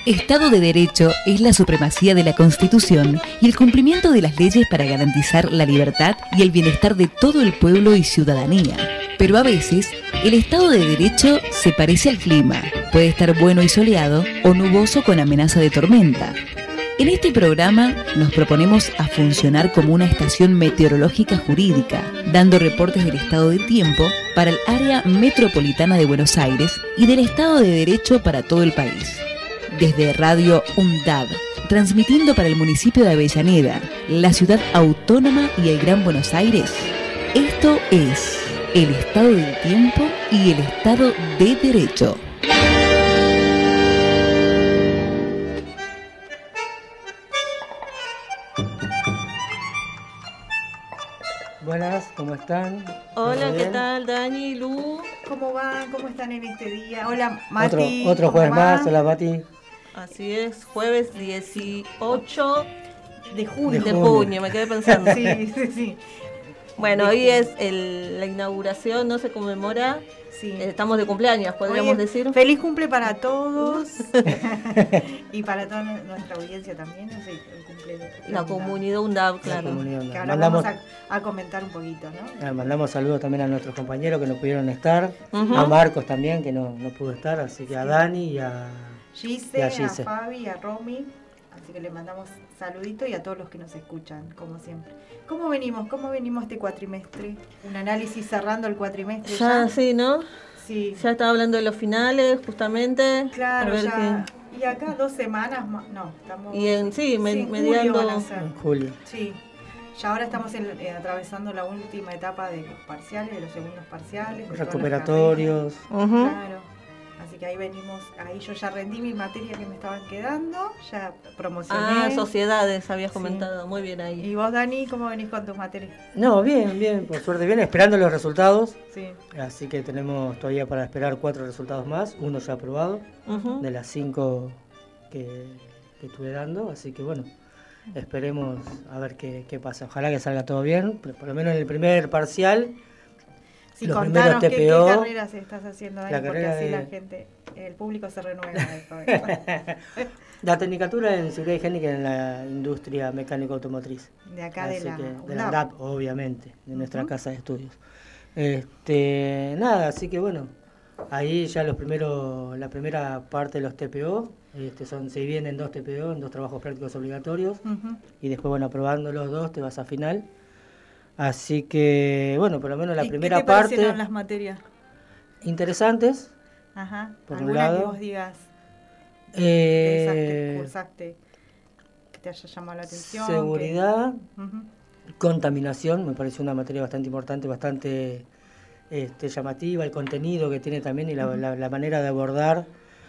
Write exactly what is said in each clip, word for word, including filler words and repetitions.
Estado de Derecho es la supremacía de la Constitución y el cumplimiento de las leyes para garantizar la libertad y el bienestar de todo el pueblo y ciudadanía. Pero a veces, el Estado de Derecho se parece al clima. Puede estar bueno y soleado o nuboso con amenaza de tormenta. En este programa nos proponemos a funcionar como una estación meteorológica jurídica, dando reportes del estado del tiempo para el área metropolitana de Buenos Aires y del Estado de Derecho para todo el país. Desde Radio UNDAB, transmitiendo para el municipio de Avellaneda, la ciudad autónoma y el Gran Buenos Aires, esto es el Estado del Tiempo y el Estado de Derecho. Buenas, ¿cómo están? Hola, ¿qué tal, Dani, Lu? ¿Cómo van? ¿Cómo están en este día? Hola, Mati. Otro, otro jueves más, hola, Mati. Así es, jueves dieciocho de junio. De junio, me quedé pensando. Sí, sí, sí. Bueno, hoy es el, la inauguración, no se conmemora. Sí. Estamos de cumpleaños, podríamos Oye, decir. Feliz cumple para todos y para toda nuestra audiencia también. No sé, el cumple de la comunidad UNDAB, claro. Comunidad UNDAB. Que ahora mandamos, vamos a, a comentar un poquito, ¿no? Eh, mandamos saludos también a nuestros compañeros que no pudieron estar, uh-huh. A Marcos también que no, no pudo estar, así que sí. A Dani y a Gise, y a, Gise. A Fabi, a Romy. Así que le mandamos saludito y a todos los que nos escuchan, como siempre. ¿Cómo venimos? ¿Cómo venimos este cuatrimestre? Un análisis cerrando el cuatrimestre. Ya, ya. Sí, ¿no? Sí. Ya estaba hablando de los finales, justamente. Claro, ya. Qué... Y acá dos semanas más. No, estamos. Y en, sí, me, sí, mediando. En julio. Sí. Ya ahora estamos en, eh, atravesando la última etapa de los parciales, de los segundos parciales. Recuperatorios. Uh-huh. Claro. Así que ahí venimos, ahí yo ya rendí mi materia que me estaban quedando, ya promocioné. Ah, sociedades, habías comentado, sí. Muy bien ahí. ¿Y vos, Dani, cómo venís con tus materias? No, bien, bien, por suerte bien, esperando los resultados. Sí. Así que tenemos todavía para esperar cuatro resultados más, uno ya aprobado, uh-huh. De las cinco que, que estuve dando, así que bueno, esperemos a ver qué, qué pasa. Ojalá que salga todo bien, pero por lo menos en el primer parcial. Sí, los contanos qué, qué carreras estás haciendo, Dani, porque así de... la gente, el público se renueva. La tecnicatura en seguridad higiénica en la industria mecánico automotriz. De acá así de la que, de la UNDAB, obviamente, de nuestra uh-huh. casa de estudios. Este, nada, así que bueno, ahí ya los primeros, la primera parte de los T P O, este, son, se dividen en dos T P O, en dos trabajos prácticos obligatorios, uh-huh. Y después, bueno, aprobando los dos te vas a final. Así que, bueno, por lo menos la ¿Y primera qué te parte... parecieron las materias? Interesantes. Ajá. Por ¿Alguna un lado, que vos digas eh, que cursaste, que te haya llamado la atención? Seguridad, que... uh-huh. Contaminación, me pareció una materia bastante importante, bastante este, llamativa, el contenido que tiene también y la, uh-huh. la, la manera de abordar...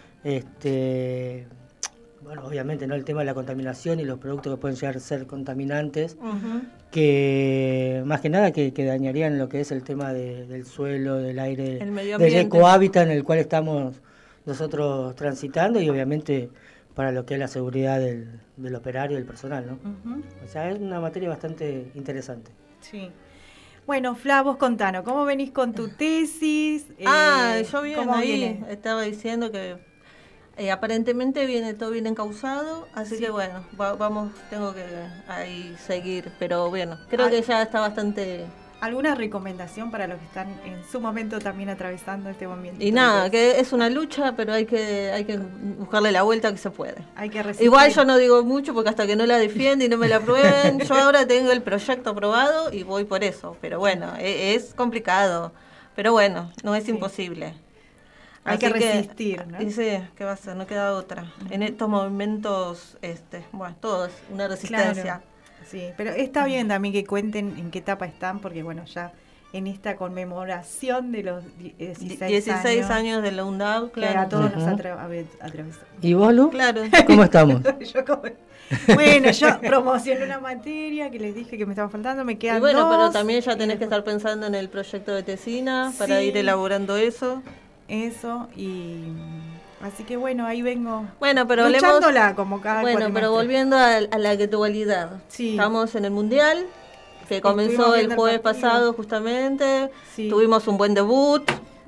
este bueno, obviamente no el tema de la contaminación y los productos que pueden llegar a ser contaminantes, uh-huh. que más que nada que, que dañarían lo que es el tema de, del suelo, del aire, del ecohábitat en el cual estamos nosotros transitando y obviamente para lo que es la seguridad del, del operario y del personal, ¿no? Uh-huh. O sea, es una materia bastante interesante. Sí. Bueno, Fla, vos contanos, ¿cómo venís con tu tesis? Ah, eh, yo bien ¿cómo ahí, viene? Estaba diciendo que Eh, aparentemente viene todo bien encauzado, así sí. que bueno, va, vamos, tengo que ahí seguir, pero bueno, creo que ya está bastante... ¿Alguna recomendación para los que están en su momento también atravesando este momento? Y nada, que es una lucha, pero hay que hay que buscarle la vuelta que se puede. Hay que resistir. Igual yo no digo mucho porque hasta que no la defiende y no me la aprueben, yo ahora tengo el proyecto aprobado y voy por eso, pero bueno, es, es complicado, pero bueno, no es sí. imposible. Hay Así que resistir, que, ¿no? Y sí, ¿qué va a ser? No queda otra. Uh-huh. En estos momentos, este, bueno, todo es una resistencia. Claro. Sí, pero está bien también que cuenten en qué etapa están, porque bueno, ya en esta conmemoración de los dieciséis, dieciséis años de la UNDAB, claro. Que a todos uh-huh. nos atravesamos. ¿Y vos, Lu? Claro. ¿Cómo estamos? yo como... Bueno, yo promocioné una materia que les dije que me estaba faltando, me quedan y bueno, dos, pero también ya tenés que estar pensando en el proyecto de tesina sí. para ir elaborando eso. Eso, y así que bueno, ahí vengo bueno, pero luchándola hablemos, como cada bueno, pero volviendo a, a la actualidad, sí. Estamos en el Mundial, que comenzó el jueves el pasado justamente, sí. Tuvimos un buen debut,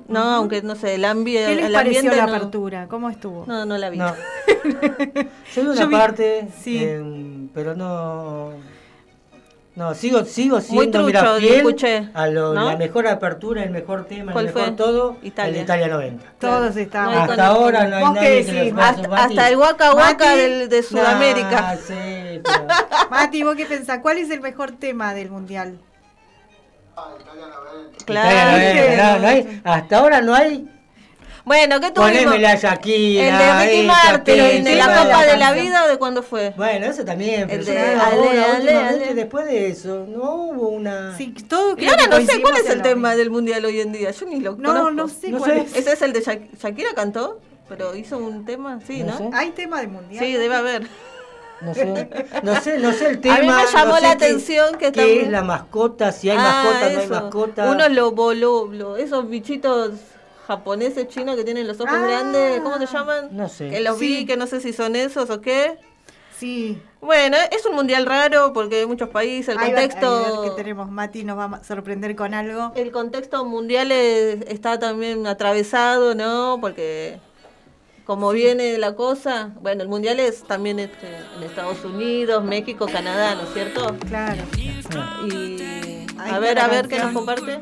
No, uh-huh. aunque no sé, el, ambi ¿Qué les el pareció ambiente. la no... apertura? ¿Cómo estuvo? No, no la vi. No. Yo vi una Yo vi... parte, sí. eh, pero no. No, sigo, sigo siendo Muy trucho, mira, fiel escuché, a lo, ¿no? la mejor apertura, el mejor tema, el mejor fue? todo, Italia. el de Italia noventa. Todos claro. estaban. No hasta ahora no hay nadie que decís, los hasta, hasta el Waka Waka del, de Sudamérica. Nah, sí, pero... Mati, ¿vos qué pensás? ¿Cuál es el mejor tema del mundial? Claro. Italia, no, no hay, hasta ahora no hay. Bueno, ¿qué tuvimos? Ponémele a Shakira. El de Ricky esta, Martin, aquella, de la esta, Copa de la canción. Vida, ¿de cuándo fue? Bueno, eso también, pero El yo de creo Ale, ahora, Ale, últimamente, Ale. después de eso, no hubo una... Sí, todo Y ahora no sé cuál es el en lo tema mismo. del mundial hoy en día. Yo ni lo No, conozco. no sé No cuál sé. es. Ese es el de Shak Shakira cantó, pero hizo un tema, sí, ¿no? No sé. ¿Hay tema de mundial? Sí, debe haber. No sé, no sé, no sé el tema. A mí me llamó no sé la qué- atención que qué también- es la mascota, si hay Ah, mascota, no hay eso. mascota. Uno lo voló, lo, esos bichitos japoneses chinos que tienen los ojos Ah. grandes, ¿cómo se llaman? No sé. Que los vi, Sí. que no sé si son esos o qué. Sí. Bueno, es un mundial raro porque hay muchos países, el Ahí va- contexto... ahí va que tenemos. Mati nos va a sorprender con algo. El contexto mundial es- está también atravesado, ¿no? Porque como viene la cosa, bueno, el mundial es también este, en Estados Unidos, México, Canadá, ¿no es cierto? Claro. Y Ahí a ver, está a la ver qué nos canción. comparte.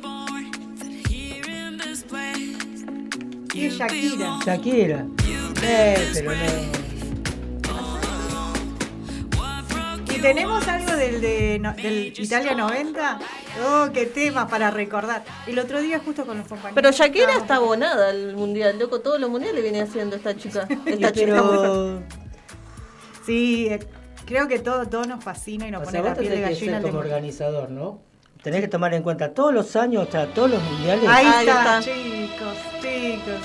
Y es Shakira. Shakira. Eh, pero no. ¿Y tenemos algo del, de, no- del Italia noventa? Oh, qué temas para recordar. El otro día justo con los compañeros. Pero Shakira estábamos- está abonada al mundial, loco, todos los mundiales viene haciendo esta chica. Esta chica. Pero. Sí, eh, creo que todo, todo nos fascina y nos O pone sea, la vos piel de tenés que gallina. ser al como tema. organizador, ¿no? Tenés que tomar en cuenta todos los años, o sea, todos los mundiales. Ahí, Ahí está, está. chicos, chicos.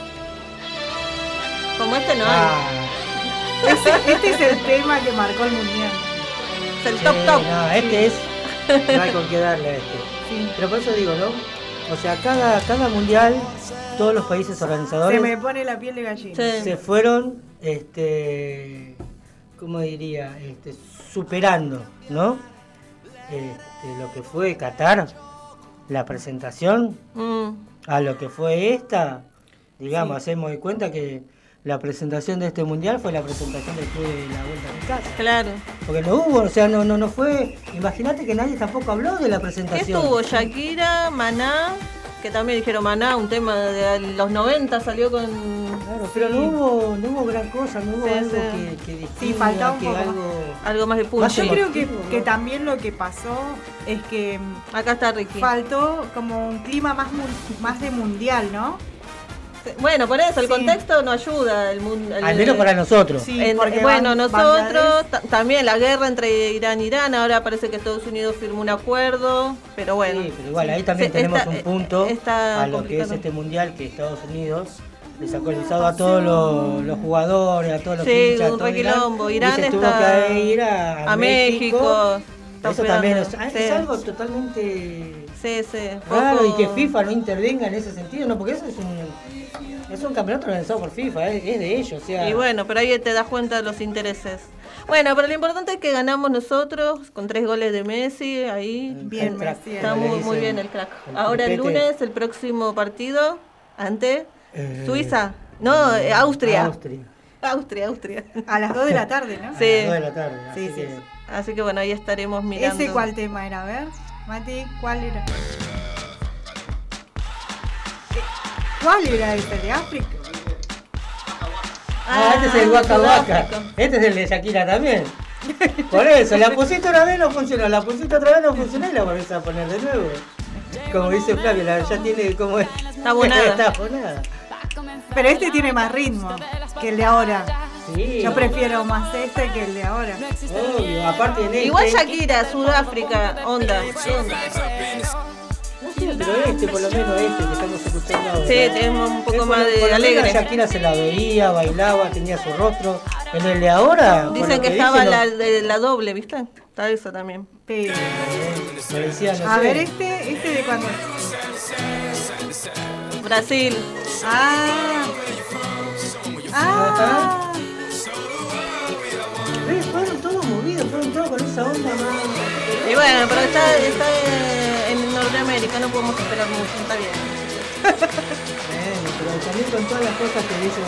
Como este no hay. Ah, Este, este es el tema que marcó el mundial. Es el sí, top top. no, este es. No hay con qué darle a este. Sí. Pero por eso digo, ¿no? O sea, cada, cada mundial, todos los países organizadores Se me pone la piel de gallina. Sí. se fueron, este, ¿cómo diría? Este, superando, ¿no? Este, lo que fue Qatar, la presentación, Mm. a lo que fue esta, digamos, Sí. hacemos de cuenta que la presentación de este mundial fue la presentación después de la vuelta a mi casa. Claro. Porque no hubo, o sea, no, no, no fue. Imagínate que nadie tampoco habló de la ¿Qué presentación. estuvo? Shakira, Maná, que también dijeron Maná, un tema de los noventa salió con... Claro, pero no hubo, no hubo gran cosa, no hubo Sí, algo sí. que, que distinga, faltaba un que poco algo. Algo más de Más punch. Yo Sí. creo que, Emotivo, que ¿no? también lo que pasó es que mm, Acá está Ricky. faltó como un clima más, mun- más de mundial, ¿no? Bueno, por eso, el Sí. contexto no ayuda. El, mun- el- Al menos para nosotros. Sí, En- porque bueno, Ban- nosotros, Bangladesh- ta- también la guerra entre Irán y Irán, ahora parece que Estados Unidos firmó un acuerdo, pero bueno. Sí, pero igual, ahí también Sí, tenemos está- un punto está a lo que es complicado. este mundial que Estados Unidos le sacó el visado a todos los, los jugadores, a todos los Sí, hinchas, a un todo requilombo. y Irán se tuvo está que ir a, a México. Está Eso también es, hospedando, es sí. algo totalmente Sí, sí. raro poco- y que FIFA no intervenga en ese sentido, no, porque eso es un es un campeonato organizado por FIFA, es, es de ellos, o sea. Y bueno, pero ahí te das cuenta de los intereses. Bueno, pero lo importante es que ganamos nosotros con tres goles de Messi, ahí. Bien, el crack, Messi. Está como le muy, muy dicen, bien el crack. el Ahora el tripete. lunes, el próximo partido ante Eh, Suiza. No, eh, Austria. Austria. Austria, Austria. A las dos de la tarde, ¿no? Sí. A las dos de la tarde, Sí, así sí, que- sí. Así que bueno, ahí estaremos mirando. ¿Ese cuál tema era? A ver, Mati, ¿cuál era? ¿Cuál era ese de África? Ah, este es el Waka Waka. Sudáfrica. Este es el de Shakira también. Por eso, la pusiste una vez no funcionó, la pusiste otra vez no funcionó y la volvés a poner de nuevo. Como dice Flavio, la, ya tiene como Está abonada. Está abonada. Pero este tiene más ritmo que el de ahora. Sí. Yo prefiero más este que el de ahora. Obvio, aparte en este. Igual Shakira, Sudáfrica, onda. No sé, pero este, por lo menos este que estamos escuchando ahora. Sí, tenemos un poco Es por- más de por lo menos alegre. Shakira se la veía, bailaba, tenía su rostro. En el de ahora. por Dicen lo que estaba dicen, la, no- de, la doble, ¿viste? Está eso también. Pero, Me decía, no a sé. ver, este, este de cuando. Brasil. Ah. Ah. Eh, fueron todos movidos, fueron todos con esa onda más. Y bueno, pero está, está en Norteamérica, no podemos esperar mucho, está bien. pero también con todas las cosas que dicen.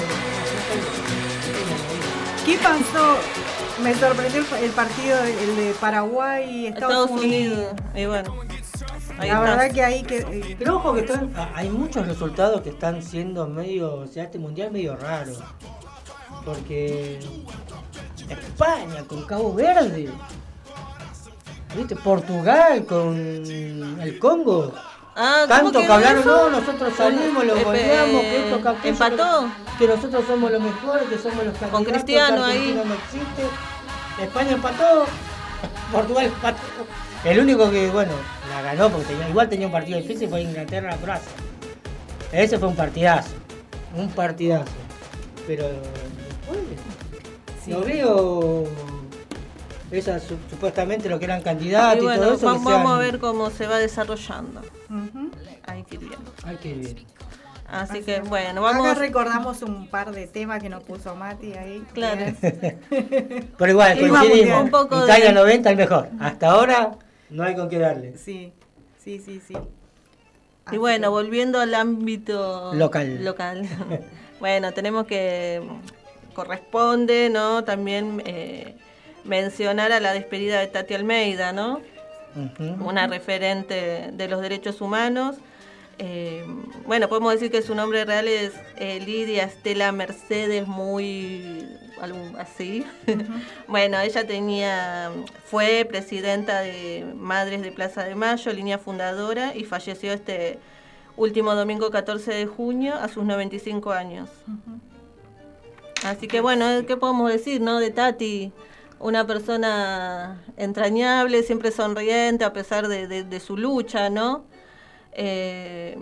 ¿Qué pasó? Me sorprendió el partido, el de Paraguay y Estados, Estados Unidos. Unidos. Y bueno, ahí la verdad que ahí que. Eh, pero ojo que están, hay muchos resultados que están siendo medio, o sea, este mundial medio raro. Porque España con Cabo Verde, ¿viste? Portugal con el Congo. Ah, tanto que hablaron, eso? no, nosotros salimos, los goleamos, que esto, que empató. Que nosotros somos los mejores, que somos los candidatos. Con Cristiano ahí. No existe. España empató, Portugal empató. El único que, bueno, la ganó porque tenía, igual tenía un partido difícil fue Inglaterra-Croacia. Ese fue un partidazo, un partidazo. Pero después, sí. Lo veo, esas supuestamente lo que eran candidatos y, bueno, y todo eso. Vamos, que sean... vamos a ver cómo se va desarrollando. Uh-huh. Hay que ir bien. Hay que ir bien. Así, Así que bueno, vamos. Acá recordamos un par de temas que nos puso Mati ahí. Claro. Pero igual, coincidimos. Un poco Italia de... noventa el mejor. Hasta ahora no hay con qué darle. Sí, sí, sí, sí. Así y bueno, que... volviendo al ámbito local. local. Bueno, tenemos que, corresponde, ¿no? También eh, mencionar a la despedida de Tati Almeida, ¿no? Uh-huh. Una referente de los derechos humanos. Eh, bueno, podemos decir que su nombre real es eh, Lidia Estela Mercedes, muy algo así. Uh-huh. Bueno, ella tenía, fue presidenta de Madres de Plaza de Mayo, línea fundadora, y falleció este último domingo catorce de junio a sus noventa y cinco años. Uh-huh. Así que bueno, ¿qué podemos decir, no? De Tati, una persona entrañable, siempre sonriente a pesar de, de, de su lucha, ¿no? Eh,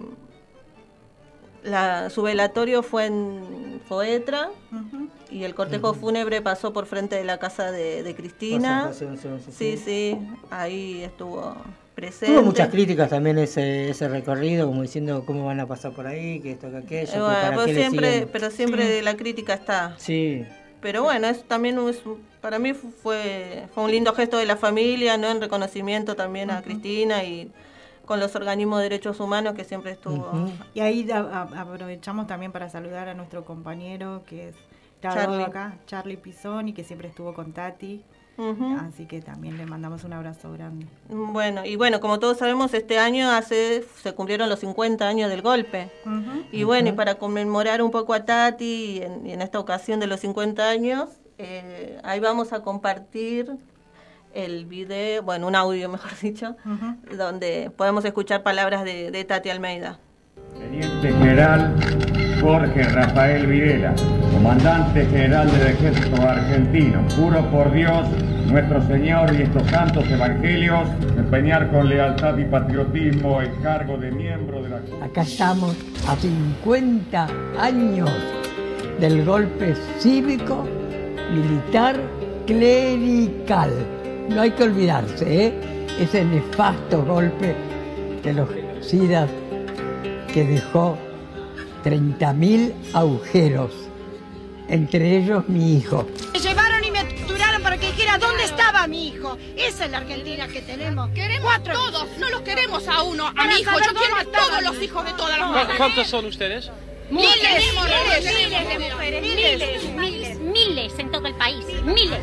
la, su velatorio fue en Foetra, uh-huh, y el cortejo uh-huh. fúnebre pasó por frente de la casa de, de Cristina. Pasó, pasó, pasó, sí, sí, sí, ahí estuvo presente. Tuvo muchas críticas también ese ese recorrido, como diciendo cómo van a pasar por ahí, que esto, que aquello. Eh, bueno, que para pero, qué siempre, le siguen... pero siempre la crítica está. Sí. Pero bueno, es también es, para mí fue, fue un lindo gesto de la familia, ¿no? En reconocimiento también uh-huh. a Cristina y con los organismos de derechos humanos que siempre estuvo. Uh-huh. Y ahí a, a, aprovechamos también para saludar a nuestro compañero que es Charlie. acá, Charlie Pisoni, que siempre estuvo con Tati. Uh-huh. Así que también le mandamos un abrazo grande. Bueno, y bueno, como todos sabemos, este año hace se cumplieron los cincuenta años del golpe. Uh-huh. Y bueno, uh-huh. y para conmemorar un poco a Tati, y en, y en esta ocasión de los cincuenta años, eh, ahí vamos a compartir el video, bueno, un audio mejor dicho, uh-huh. donde podemos escuchar palabras de, de Tati Almeida. Teniente General Jorge Rafael Videla, Comandante General del Ejército Argentino, juro por Dios, nuestro Señor y estos santos evangelios, empeñar con lealtad y patriotismo el cargo de miembro de la... Acá estamos a cincuenta años del golpe cívico, militar, clerical. No hay que olvidarse, ¿eh? Ese nefasto golpe de los SIDA que dejó treinta mil agujeros, entre ellos mi hijo. Me llevaron y me torturaron para que dijera dónde estaba mi hijo. Esa es la Argentina que tenemos. Queremos Cuatro todos, hijos. No los queremos a uno, a mi hijo. Yo quiero a todos los hijos de todas las mujeres. ¿Cuántos son ustedes? Miles, miles, miles, miles de mujeres, miles, miles, miles en todo el país, miles.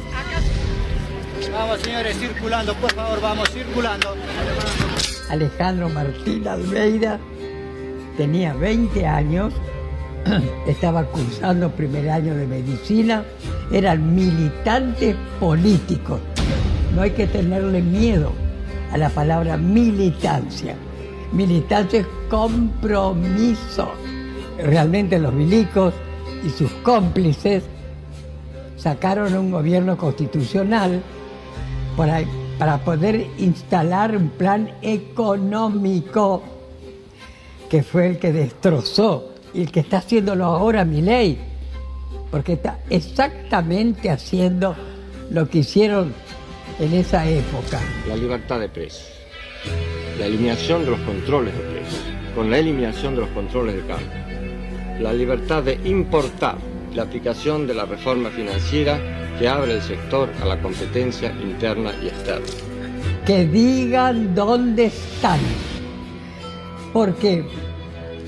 Vamos, señores, circulando, por favor, vamos, circulando. Alejandro Martín Almeida tenía veinte años, estaba cursando primer año de medicina, eran militantes políticos. No hay que tenerle miedo a la palabra militancia. Militancia es compromiso. Realmente los milicos y sus cómplices sacaron un gobierno constitucional para, para poder instalar un plan económico que fue el que destrozó y el que está haciéndolo ahora Milei, porque está exactamente haciendo lo que hicieron en esa época. La libertad de presos, la eliminación de los controles de precios, con la eliminación de los controles de cambio, la libertad de importar, la aplicación de la reforma financiera que abre el sector a la competencia interna y externa. Que digan dónde están, porque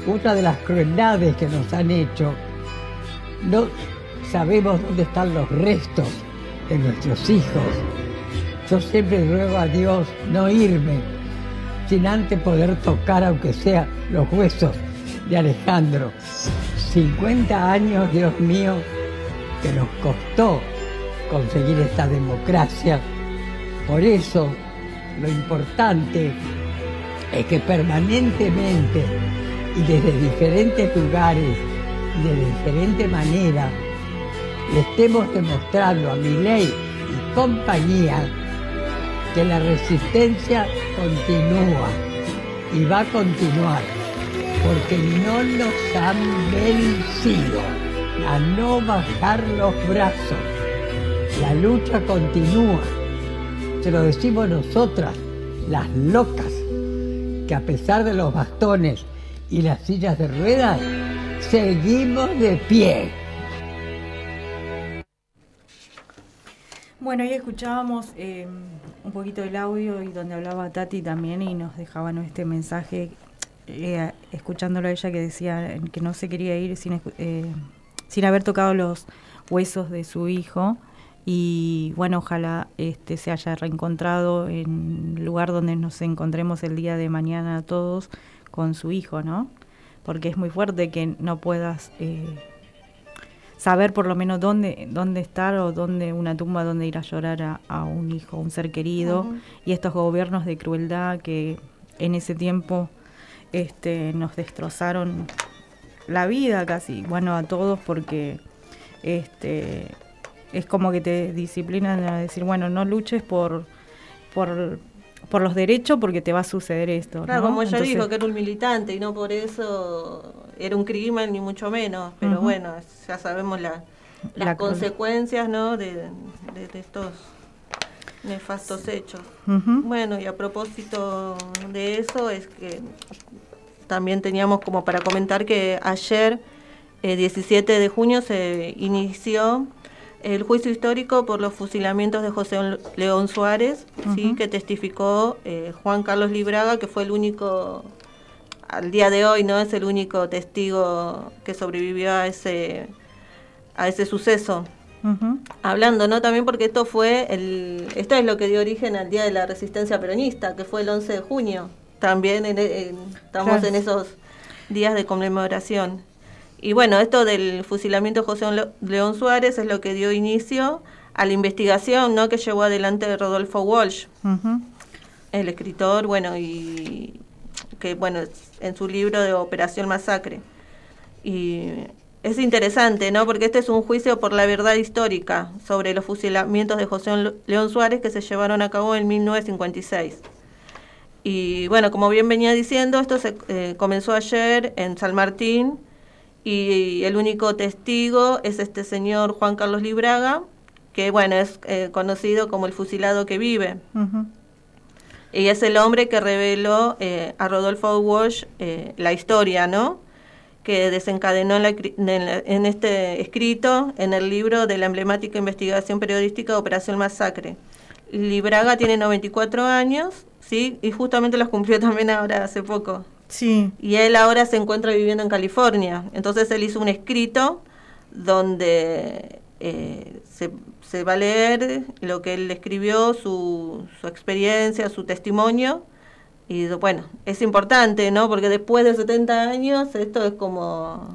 una de las crueldades que nos han hecho, no sabemos dónde están los restos de nuestros hijos. Yo siempre ruego a Dios no irme sin antes poder tocar, aunque sea los huesos de Alejandro. cincuenta años, Dios mío, que nos costó conseguir esta democracia. Por eso, lo importante es que permanentemente y desde diferentes lugares y de diferente manera le estemos demostrando a Milei y compañía que la resistencia continúa y va a continuar, porque no nos han vencido. A no bajar los brazos. La lucha continúa. Se lo decimos nosotras, las locas, que a pesar de los bastones y las sillas de ruedas, seguimos de pie. Bueno, ahí escuchábamos eh, un poquito el audio y donde hablaba Tati también y nos dejaba este mensaje, eh, escuchándolo a ella, que decía que no se quería ir sin, eh, sin haber tocado los huesos de su hijo. Y bueno, ojalá este se haya reencontrado en el lugar donde nos encontremos el día de mañana todos con su hijo, ¿no? Porque es muy fuerte que no puedas eh, saber por lo menos dónde dónde estar o dónde una tumba donde ir a llorar a, a un hijo, un ser querido. Uh-huh. Y estos gobiernos de crueldad que en ese tiempo este nos destrozaron la vida casi, bueno, a todos, porque este es como que te disciplinan a decir, bueno, no luches por por por los derechos porque te va a suceder esto. Claro, ¿no? como ella Entonces, dijo, que era un militante y no por eso era un crimen, ni mucho menos. Pero uh-huh. bueno, ya sabemos la, las la consecuencias, ¿no? de, de, de estos nefastos hechos. Uh-huh. Bueno, y a propósito de eso, es que también teníamos como para comentar que ayer, eh, diecisiete de junio, se inició el juicio histórico por los fusilamientos de José León Suárez, uh-huh. ¿sí? que testificó eh, Juan Carlos Libraga, que fue el único, al día de hoy, ¿no? Es el único testigo que sobrevivió a ese, a ese suceso. Uh-huh. Hablando, ¿no? También porque esto fue el, esto es lo que dio origen al Día de la Resistencia Peronista, que fue el once de junio. También en, en, estamos claro. en esos días de conmemoración. Y bueno, esto del fusilamiento de José León Suárez es lo que dio inicio a la investigación, ¿no? que llevó adelante Rodolfo Walsh, uh-huh. el escritor, bueno, y que bueno, en su libro de Operación Masacre. Y es interesante, ¿no? Porque este es un juicio por la verdad histórica sobre los fusilamientos de José León Suárez que se llevaron a cabo en mil novecientos cincuenta y seis. Y bueno, como bien venía diciendo, esto se eh, comenzó ayer en San Martín. Y el único testigo es este señor Juan Carlos Libraga, que bueno, es eh, conocido como el fusilado que vive. Uh-huh. Y es el hombre que reveló eh, a Rodolfo Walsh eh, la historia, ¿no? Que desencadenó en, la, en, la, en este escrito, en el libro de la emblemática investigación periodística Operación Masacre. Libraga tiene noventa y cuatro años, ¿sí? Y justamente los cumplió también ahora hace poco. Sí. Y él ahora se encuentra viviendo en California. Entonces él hizo un escrito donde eh, se, se va a leer lo que él escribió, su, su experiencia, su testimonio. Y bueno, es importante, ¿no? Porque después de setenta años esto es como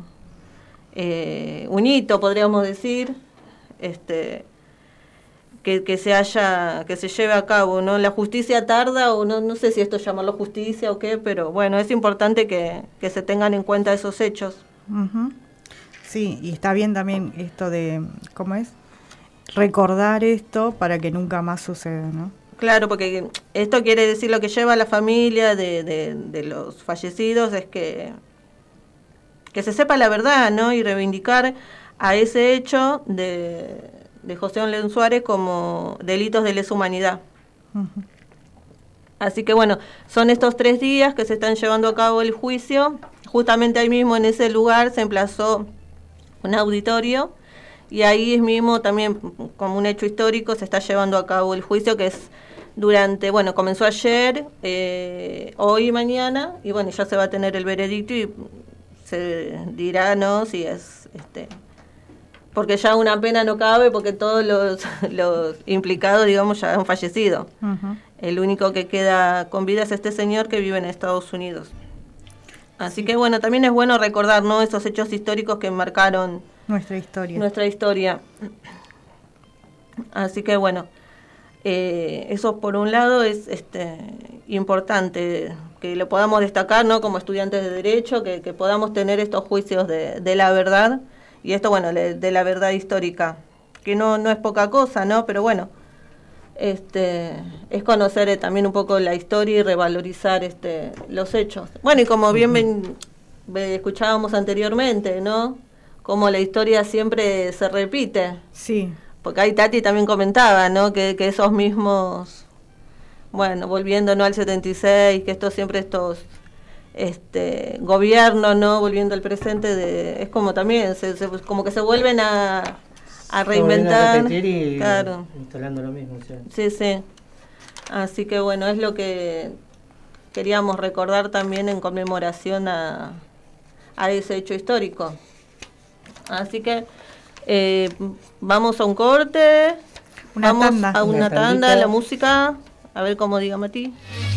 eh, un hito, podríamos decir, este que, que se haya, que se lleve a cabo, ¿no? La justicia tarda, o no, no sé si esto llamarlo justicia o qué, pero bueno, es importante que, que se tengan en cuenta esos hechos. Uh-huh. Sí, y está bien también esto de, ¿cómo es? Recordar esto para que nunca más suceda, ¿no? Claro, porque esto quiere decir, lo que lleva a la familia de, de, de los fallecidos es que, que se sepa la verdad, ¿no? Y reivindicar a ese hecho de... de José León Suárez como delitos de lesa humanidad. Uh-huh. Así que bueno, son estos tres días que se están llevando a cabo el juicio. Justamente ahí mismo en ese lugar se emplazó un auditorio y ahí mismo también, como un hecho histórico, se está llevando a cabo el juicio, que es durante, bueno, comenzó ayer, eh, hoy y mañana, y bueno, ya se va a tener el veredicto y se dirá, ¿no? Si es, este, porque ya una pena no cabe, porque todos los, los implicados, digamos, ya han fallecido. Uh-huh. El único que queda con vida es este señor que vive en Estados Unidos. Así sí. que bueno, también es bueno recordar, ¿no? Esos hechos históricos que marcaron nuestra historia. Nuestra historia. Así que bueno, eh, eso por un lado es este importante que lo podamos destacar, ¿no? Como estudiantes de Derecho, que, que podamos tener estos juicios de, de la verdad, y esto, bueno, de, de la verdad histórica, que no, no es poca cosa, ¿no? Pero bueno, este es conocer eh, también un poco la historia y revalorizar este los hechos. Bueno, y como bien ven, ven, escuchábamos anteriormente, ¿no? Como la historia siempre se repite. Sí. Porque ahí Tati también comentaba, ¿no? Que, que esos mismos, bueno, volviendo, ¿no? al setenta y seis, que estos siempre estos este gobiernos, ¿no? Volviendo al presente, de, es como también, se, se, como que se vuelven a, a reinventar. A repetir y claro. instalando lo mismo. ¿Sí? sí, sí. Así que bueno, es lo que queríamos recordar también en conmemoración a, a ese hecho histórico. Así que eh, vamos a un corte, una vamos tanda. a una, una tanda, la música, a ver cómo diga Mati.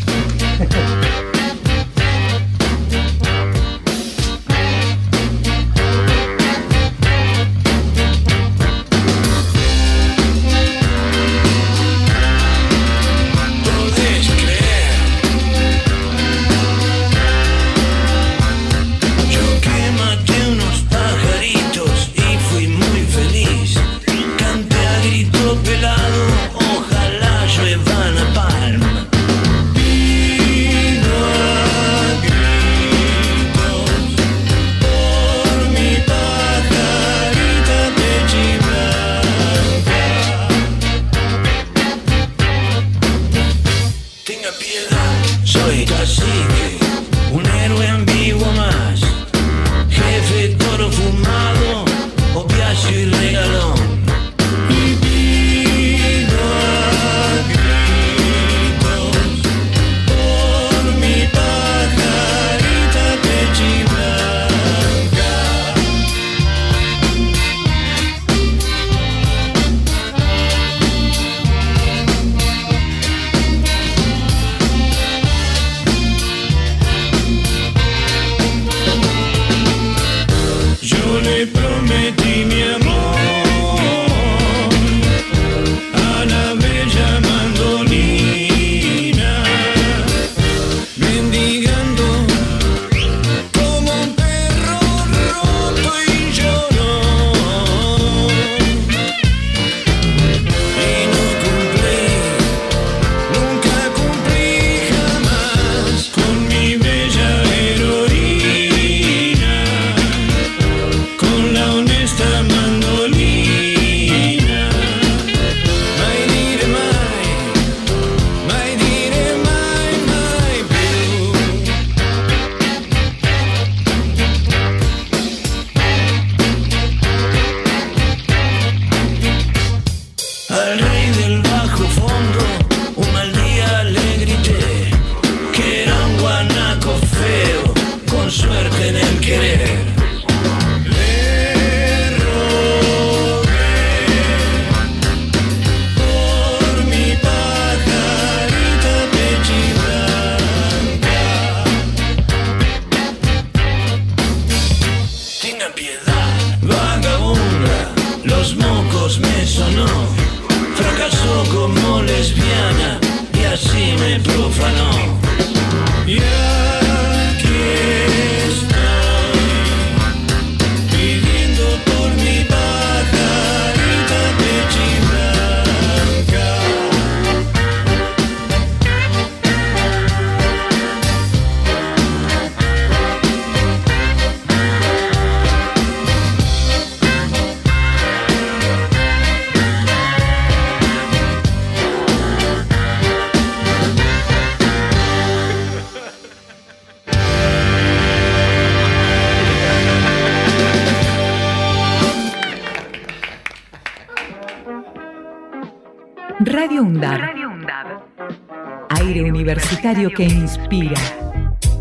Radio UNDAB. Aire universitario que inspira.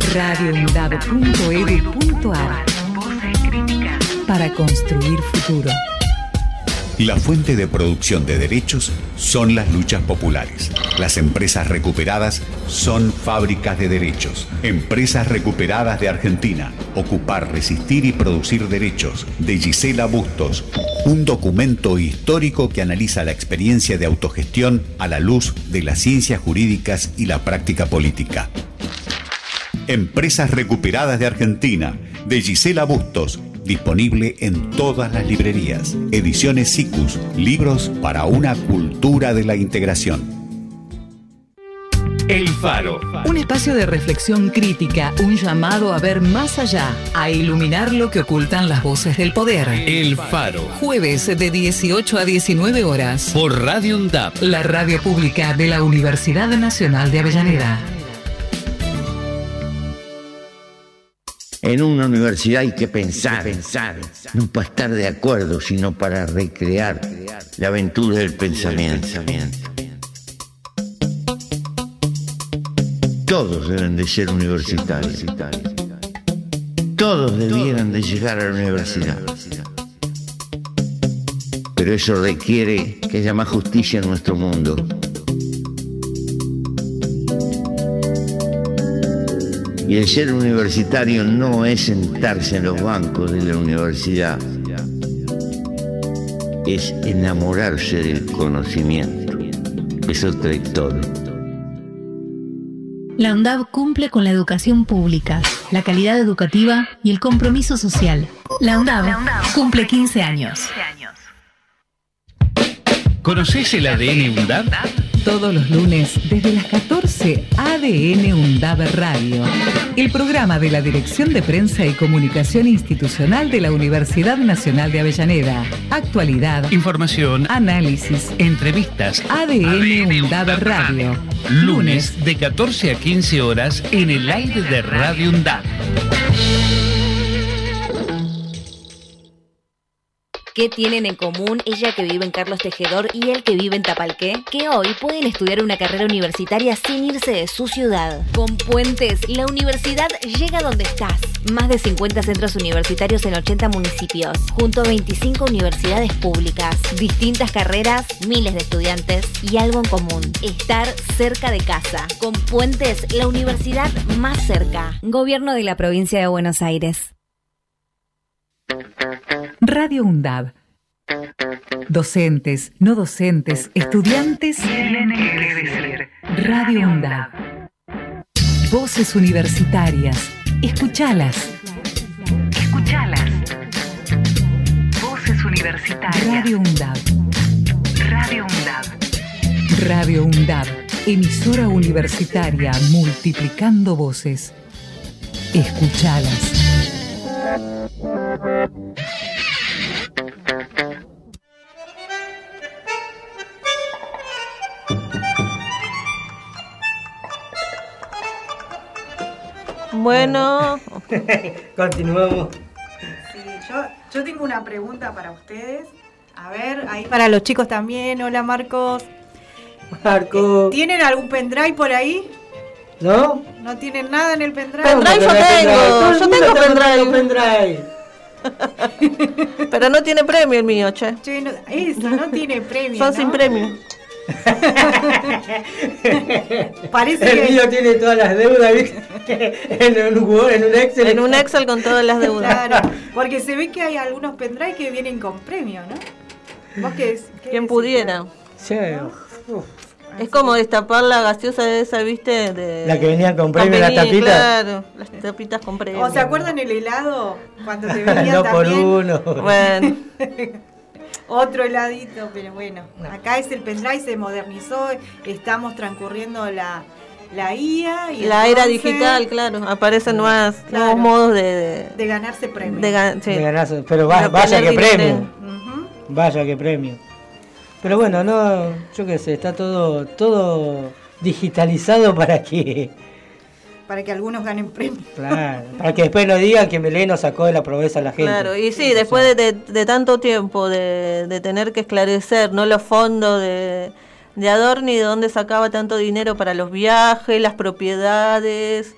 radio undab punto edu punto ar. Para construir futuro. La fuente de producción de derechos son las luchas populares. Las empresas recuperadas son fábricas de derechos. Empresas recuperadas de Argentina. Ocupar, resistir y producir derechos. De Gisela Bustos. Un documento histórico que analiza la experiencia de autogestión a la luz de las ciencias jurídicas y la práctica política. Empresas recuperadas de Argentina. De Gisela Bustos. Disponible en todas las librerías. Ediciones Sicus, libros para una cultura de la integración. El Faro. Un espacio de reflexión crítica, un llamado a ver más allá, a iluminar lo que ocultan las voces del poder. El Faro. Jueves de dieciocho a diecinueve horas. Por Radio UNDAP. La radio pública de la Universidad Nacional de Avellaneda. En una universidad hay que pensar, pensar, no para estar de acuerdo, sino para recrear la aventura del pensamiento. Todos deben de ser universitarios. Todos debieran de llegar a la universidad. Pero eso requiere que haya más justicia en nuestro mundo. Y el ser universitario no es sentarse en los bancos de la universidad, es enamorarse del conocimiento. Es otra historia. La UNDAB cumple con la educación pública, la calidad educativa y el compromiso social. La UNDAB, la UNDAB cumple quince años. ¿Conocés el A D N UNDAB? Todos los lunes, desde las catorce, A D N UNDAB Radio. El programa de la Dirección de Prensa y Comunicación Institucional de la Universidad Nacional de Avellaneda. Actualidad, información, análisis, entrevistas. A D N UNDAB Radio. Lunes de catorce a quince horas en el aire de Radio UNDAB. ¿Qué tienen en común ella que vive en Carlos Tejedor y él que vive en Tapalqué? Que hoy pueden estudiar una carrera universitaria sin irse de su ciudad. Con Puentes, la universidad llega donde estás. Más de cincuenta centros universitarios en ochenta municipios, junto a veinticinco universidades públicas. Distintas carreras, miles de estudiantes y algo en común: estar cerca de casa. Con Puentes, la universidad más cerca. Gobierno de la Provincia de Buenos Aires. Radio UNDAB. Docentes, no docentes, estudiantes. Tienen que decir. Radio UNDAB. Voces universitarias. Escuchalas. Escuchalas. Voces universitarias. Radio UNDAB. Radio UNDAB. Radio UNDAB. Emisora universitaria multiplicando voces. Escuchalas. Bueno, continuamos. Sí, yo, yo tengo una pregunta para ustedes. A ver, ahí para los chicos también. Hola, Marcos. Marcos. ¿Tienen algún pendrive por ahí? ¿No? ¿No tienen nada en el pendrive? Pendrive yo tengo, yo tengo pendrive. pendrive. Pero no tiene premio el mío, che. Che, no, eso, no tiene premio. Son ¿no? sin premio. Parece el que... mío tiene todas las deudas, ¿viste? en un Word, en un Excel. En un Excel con todas las deudas. Claro, porque se ve que hay algunos pendrive que vienen con premio, ¿no? ¿Vos qué, qué ¿Quién pudiera? Sí. ¿No? Es como destapar la gaseosa de esa, ¿viste? De... La que venía con premio, las tapitas. Claro, las tapitas con premio. ¿O se acuerdan el helado? Cuando te venía no también. por uno. Bueno. Otro heladito, pero bueno. Acá es el pendrive, se modernizó, estamos transcurriendo la, la I A. Y la entonces, era digital, claro. Aparecen nuevas, claro, nuevos modos de... De, de ganarse premios. De, gan sí. de ganarse, pero va, vaya que premio. Uh-huh. Vaya que premio. Pero bueno, no, yo qué sé, está todo todo digitalizado para que... Para que algunos ganen premios. Claro, para que después no digan que Meleno sacó de la pobreza a la gente. Claro, y sí, después de, de, de tanto tiempo de, de tener que esclarecer, ¿no?, los fondos de, de Adorni, de dónde sacaba tanto dinero para los viajes, las propiedades,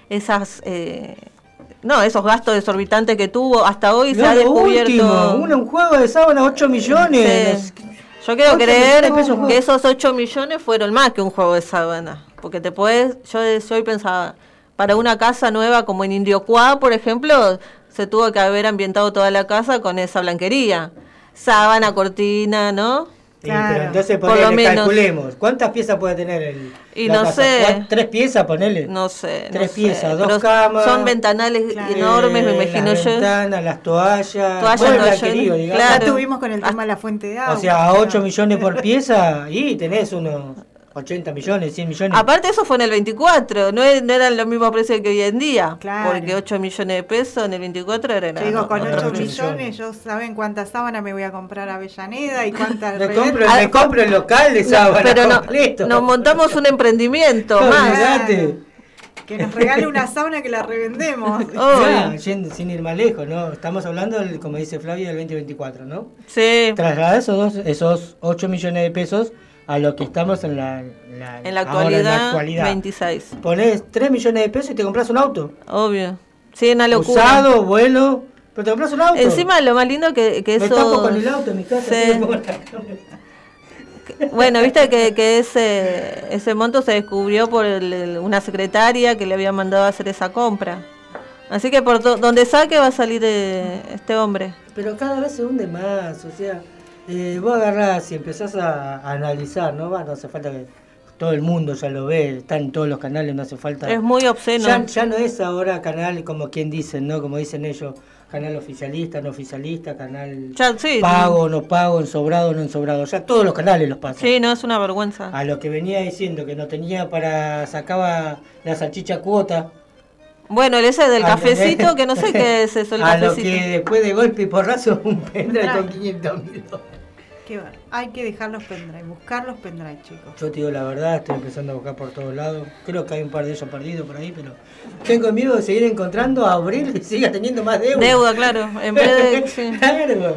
esas... Eh, no, esos gastos desorbitantes que tuvo, hasta hoy No, se ha lo descubierto... último, un, un juego de sábana, ocho millones. Sí. Yo quiero ocho creer millones de pesos que esos ocho millones fueron más que un juego de sábana. Porque te puedes, yo, yo hoy pensaba, para una casa nueva como en Indiocuá, por ejemplo, se tuvo que haber ambientado toda la casa con esa blanquería. Sábana, cortina, ¿no? Sí, claro. Pero entonces Por lo ponele, menos. calculemos. ¿Cuántas piezas puede tener el Y la no casa? sé. ¿Cuál- ¿Tres piezas, ponele? No sé. Tres no piezas, sé. dos Pero camas. Son ventanales Claro. enormes, me Eh, imagino las yo. ventanas, las toallas. Toallas, todo el toallas, blanquerío, digamos. claro. Ya estuvimos con el tema de la fuente de agua. O sea, a ocho millones por pieza y tenés unos ochenta millones, cien millones. Aparte eso fue en el veinticuatro, no, es- no eran los mismos precios que hoy en día. Claro. Porque ocho millones de pesos en el veinticuatro eran... Te digo, con no, ocho ocho millones, yo saben cuántas sábanas me voy a comprar a Avellaneda y cuántas... Me reventas. compro, me compro el local de sábana Pero no, completo. nos montamos un emprendimiento más. Olvidate. Que nos regale una sábana que la revendemos. Ya, yendo- sin ir más lejos, ¿no? Estamos hablando, del, como dice Flavia, del veinte veinticuatro, ¿no? Sí. Trasladar esos, dos, esos ocho millones de pesos a lo que estamos en la, la- En la ahora actualidad, en la actualidad. veintiséis. Ponés tres millones de pesos y te compras un auto. Obvio. Sí, una locura. Usado, bueno, pero te compras un auto. Encima lo más lindo que, que Me eso... tapo con el auto en mi casa. Sí. así me pongo la cámara. Bueno, viste que, que ese, ese monto se descubrió por el- el- una secretaria que le había mandado a hacer esa compra. Así que por do- donde saque va a salir eh, este hombre. Pero cada vez se hunde más, o sea, eh, vos agarrás y empezás a, a analizar, ¿no? Va, no hace falta que todo el mundo ya lo ve, está en todos los canales, no hace falta... Es muy obsceno. Ya, ya no es ahora canal como quien dicen, ¿no? Como dicen ellos, canal oficialista, no oficialista, canal Ya, sí. pago, no pago, ensobrado, no ensobrado, ya todos los canales los pasan. Sí, no, es una vergüenza. A lo que venía diciendo que no tenía para, sacaba la salchicha cuota. Bueno, el ese del A- cafecito, que no sé qué es eso, el A lo cafecito. que después de golpe y porrazo, un pendrive con quinientos mil dólares. Qué bueno. Hay que dejar los pendrive, buscar los pendrive, chicos. Yo te digo la verdad, estoy empezando a buscar por todos lados. Creo que hay un par de ellos perdidos por ahí, pero tengo miedo de seguir encontrando a Abril y siga teniendo más deuda. Deuda, claro. En vez de... sí. Claro.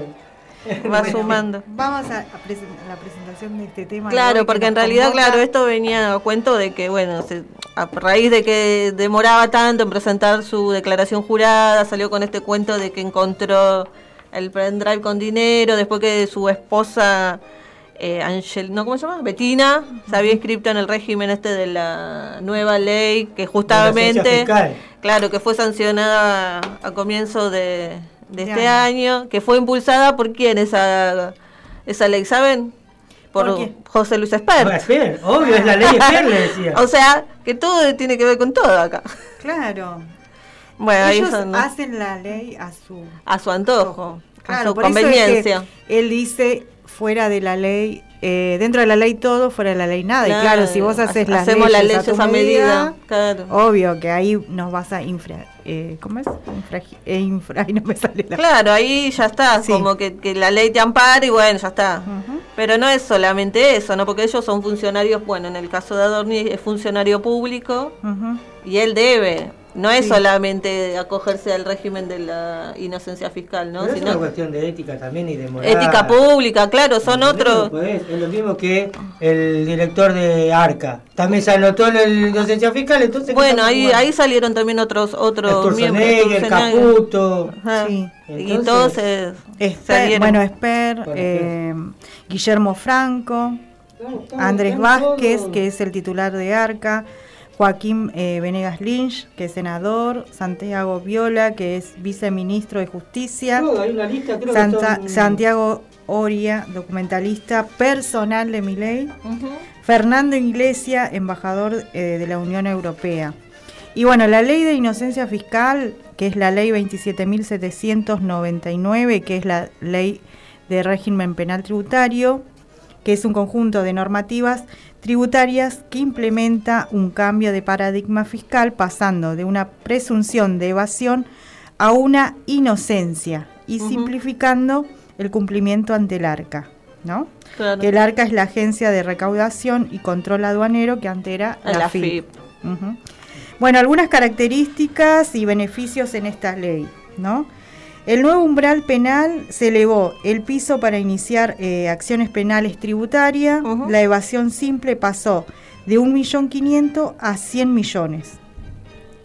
Va Bueno, sumando. Vamos a, a presen- a la presentación de este tema. de Claro, hoy que porque en nos realidad, convoca. claro, esto venía a cuento de que, bueno, se- a raíz de que demoraba tanto en presentar su declaración jurada, salió con este cuento de que encontró el pendrive con dinero, después que su esposa, eh, Angel, ¿no? ¿Cómo se llama? Bettina, se había inscrito en el régimen este de la nueva ley, que justamente, fiscal. claro, que fue sancionada a comienzo de, de De este año. año, que fue impulsada por quién esa, esa ley, ¿saben? Por, ¿Por quién? José Luis Espert. Bueno, Esper, obvio, es la ley Esper, le decía. O sea, que todo tiene que ver con todo acá. Claro. Bueno, ahí Ellos son, ¿no? hacen la ley a su, a su antojo, a claro, su por eso es conveniencia. que él dice fuera de la ley, eh, dentro de la ley todo, fuera de la ley nada. Claro, Y claro, si vos haces ha- las hacemos leyes, las a, tu leyes a medida, medida, claro. obvio que ahí nos vas a infra, eh, ¿cómo es? Infragi- eh, infra, y no me sale la Claro, ahí ya está, Sí. como que, que la ley te ampara y bueno, ya está. Ujú. Pero no es solamente eso, ¿no? Porque ellos son funcionarios, bueno, en el caso de Adorni es funcionario público Ujú. y él debe. No es Sí. solamente acogerse al régimen de la inocencia fiscal, ¿no? Pero es Sino una cuestión de ética también y de moral. ética pública, claro, son ¿Entendés? otros. No podés. Es lo mismo que el director de Arca. También se anotó en el inocencia fiscal, entonces... ¿qué Bueno, estamos ahí jugando? ahí salieron también otros otros El miembros. Sturzenegger, el Sturzenegger. Caputo. Ajá. Sí. Y Entonces, todos se, Esper, salieron. bueno, Esper, Bueno, eh, Guillermo Franco, Claro, estamos- Andrés estamos Vázquez, todos- que es el titular de Arca, Joaquín eh, Venegas Lynch, que es senador, Santiago Viola, que es viceministro de Justicia, Todo, hay una lista, creo Santa- que son... Santiago Oria, documentalista personal de Milei, Ujú. Fernando Iglesia, embajador eh, de la Unión Europea. Y bueno, la ley de inocencia fiscal, que es la ley veintisiete mil setecientos noventa y nueve, que es la ley de régimen penal tributario, que es un conjunto de normativas tributarias que implementa un cambio de paradigma fiscal pasando de una presunción de evasión a una inocencia y Ujú. simplificando el cumplimiento ante el ARCA, ¿no? Claro. Que el ARCA es la agencia de recaudación y control aduanero que antes era A la, la F I F P. Ujú. Bueno, algunas características y beneficios en esta ley, ¿no? El nuevo umbral penal se elevó el piso para iniciar eh, acciones penales tributarias, Ujú. la evasión simple pasó de un millón quinientos a cien millones.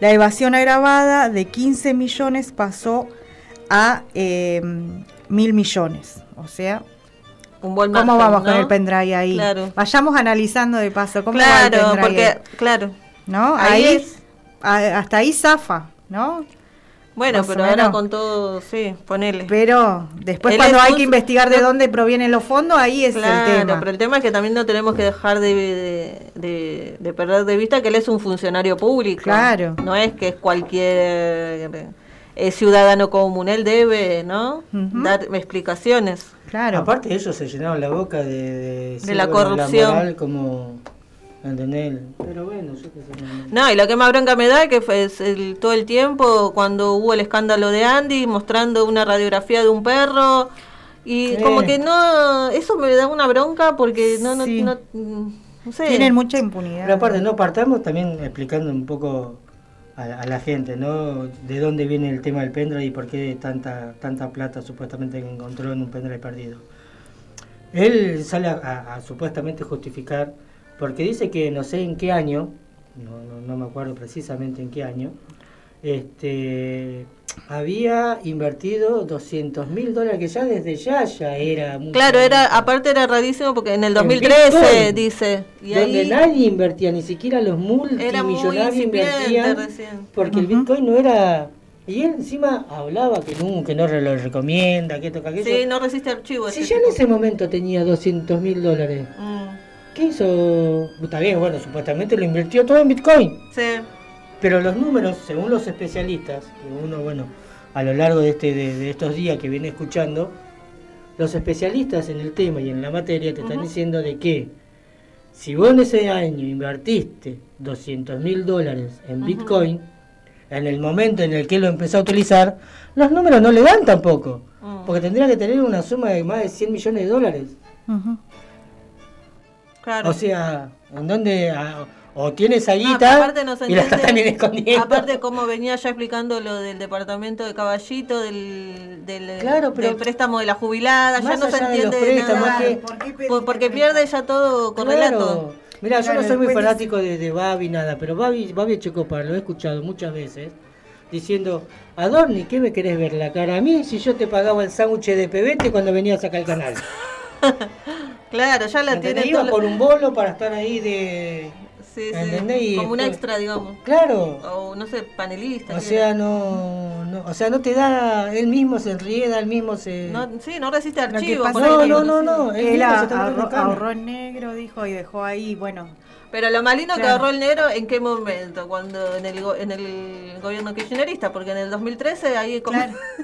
La evasión agravada de quince millones pasó a eh, mil millones. O sea, un buen ¿cómo margen, vamos ¿no? con el pendrive ahí? Claro. Vayamos analizando de paso cómo Claro, va el pendrive. porque, claro. ¿No? Ahí Ahí, es- a- hasta ahí zafa, ¿no? Bueno, Más pero o ahora menos. con todo, sí, ponele. Pero después Él cuando es hay muy- que investigar de no- dónde provienen los fondos, ahí es Claro, el tema. pero el tema es que también no tenemos que dejar de, de, de- de perder de vista que él es un funcionario público. Claro. No es que es cualquier eh, ciudadano común, él debe, ¿no? Ujú. Dar explicaciones. Claro. Aparte ellos se llenaron la boca de... De, decir, la bueno, corrupción. moral como... ¿Entendés? Pero bueno, yo qué sé. no- No, y lo que más bronca me da es que fue es el, todo el tiempo cuando hubo el escándalo de Andy mostrando una radiografía de un perro y Sí. como que no, eso me da una bronca porque no, no, Sí. no, mm, no sé. Tienen mucha impunidad. Pero aparte, no partamos también explicando un poco a, a la gente, ¿no? De dónde viene el tema del pendrive y por qué tanta tanta plata supuestamente que encontró en un pendrive perdido. Él sale a, a- a supuestamente justificar, porque dice que no sé en qué año, no, no, no me acuerdo precisamente en qué año, este había invertido doscientos mil dólares, que ya desde ya ya era mucho. Claro, era aparte era rarísimo porque en el dos En mil trece Bitcoin, dice y donde ahí nadie invertía, ni siquiera los multimillonarios incipiente invertían, recién. porque el Bitcoin no era... Y él encima hablaba que no, que no lo recomienda, que toca aquello. sí, no resiste archivo. Si ese ya en tipo. ese momento tenía doscientos mil dólares, Mm, ¿qué hizo? Está bien, bueno, supuestamente lo invirtió todo en Bitcoin. sí. Pero los números, según los especialistas, que uno, bueno, a lo largo de, este, de, de estos días que viene escuchando, los especialistas en el tema y en la materia te están Ujú. diciendo de que si vos en ese año invertiste doscientos mil dólares en Ujú. Bitcoin, en el momento en el que lo empezó a utilizar, los números no le dan tampoco. Mm. Porque tendría que tener una suma de más de cien millones de dólares. Ujú. Claro. O sea, en donde... a- o tiene esa No, pero guita aparte no se y la está entiende- también escondiendo. Aparte, como venía ya explicando lo del departamento de Caballito, del, del, Claro, pero- del préstamo de la jubilada, ya Más no se allá de los entiende préstamos, nada. que- ¿Por qué pediste Por- porque préstamo? pierde ya todo correlato. Mira, yo Claro, no soy muy después fanático de, de Babi, nada, pero Babi, Babi Checopar, lo he escuchado muchas veces, diciendo, Adorni, ¿qué me querés ver la cara a mí si yo te pagaba el sándwich de pebete cuando venías acá al canal? Claro, ya la ¿Entendés? tiene Iba todo. por un bolo para estar ahí de... Sí, sí, ¿entendés? Y como un después- extra, digamos. Claro, O no sé, panelista. o ¿qué sea, era? no, no, o sea, no te da, él mismo se enrieda, él mismo se... No, sí, no resiste Lo que archivo. pasa por no, ahí, no, sí. no, no, él Él mismo a- se está metiendo ahorró, en cana. ahorró en negro, dijo, y dejó ahí, bueno. Pero lo más lindo que Claro. ahorró el negro, ¿en qué momento? Cuando en el, go- en el gobierno kirchnerista, porque en el dos mil trece ahí como...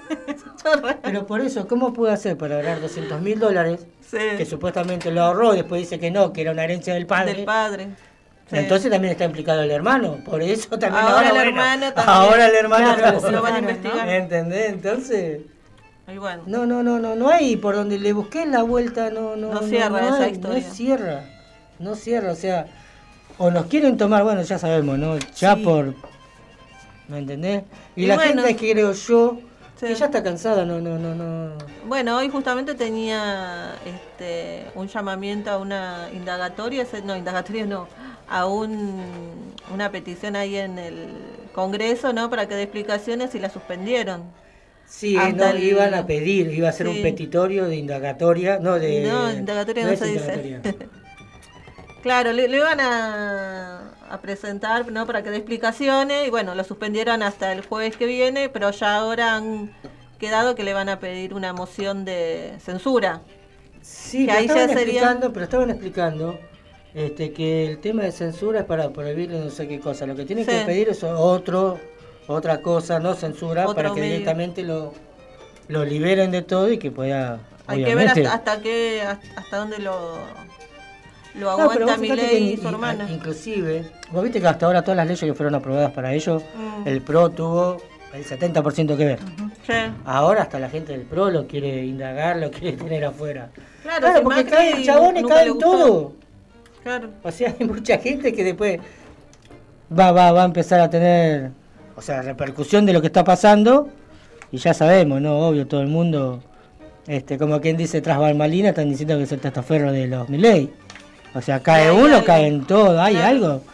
Pero por eso, ¿cómo puede hacer para ahorrar doscientos mil dólares? Sí. Que supuestamente lo ahorró, después dice que no, que era una herencia del padre. Del padre. Sí. Entonces también está implicado el hermano, por eso también Ahora el bueno, hermano también. ahora el hermano Claro, también. lo van a investigar. ¿Entendés? Entonces, Y bueno. no, no, no, no, no hay por donde le busqué la vuelta, no, no, No cierra esa hay, historia. No cierra, no cierra, o sea, o nos quieren tomar, bueno, ya sabemos, ¿no? Ya Sí. por, ¿me entendés? Y, Y la bueno. gente que creo yo, Sí. que ya está cansada, no, no, no, no. Bueno, hoy justamente tenía este, un llamamiento a una indagatoria, se- no, indagatoria no, a un, una petición ahí en el Congreso, ¿no? Para que dé explicaciones y la suspendieron. Sí, eh, Hasta no, el- iban a pedir, iba a ser Sí. un petitorio de indagatoria, no de... No, indagatoria no es se dice. indagatoria. Claro, le, le iban a, a presentar, ¿no? Para que dé explicaciones y bueno, lo suspendieron hasta el jueves que viene, pero ya ahora han quedado que le van a pedir una moción de censura. Sí, Que pero ahí ya estaban sería- explicando, pero estaban explicando este, que el tema de censura es para prohibir no sé qué cosa. Lo que tienen Sí. que pedir es otro, otra cosa, no censura, Otro para que medio. directamente lo, lo liberen de todo y que pueda... Hay que ver obviamente- hasta, hasta qué, hasta, hasta dónde lo, lo No, pero aguanta vos fíjate Milei que y in- su hermana. Inclusive, vos viste que hasta ahora todas las leyes que fueron aprobadas para ellos, Mm. el P R O tuvo el setenta por ciento que ver. Sí. Ahora hasta la gente del P R O lo quiere indagar, lo quiere tener afuera. Claro, Claro, si porque Macri caen chabones, nunca caen le gustó. todo. Claro. O sea, hay mucha gente que después va, va, va a empezar a tener, o sea, repercusión de lo que está pasando. Y ya sabemos, ¿no? Obvio, todo el mundo, este, como quien dice, tras Balmalina, están diciendo que es el testaferro de los Milei. O sea, cae Hay uno, algo. caen todos, hay Claro. algo.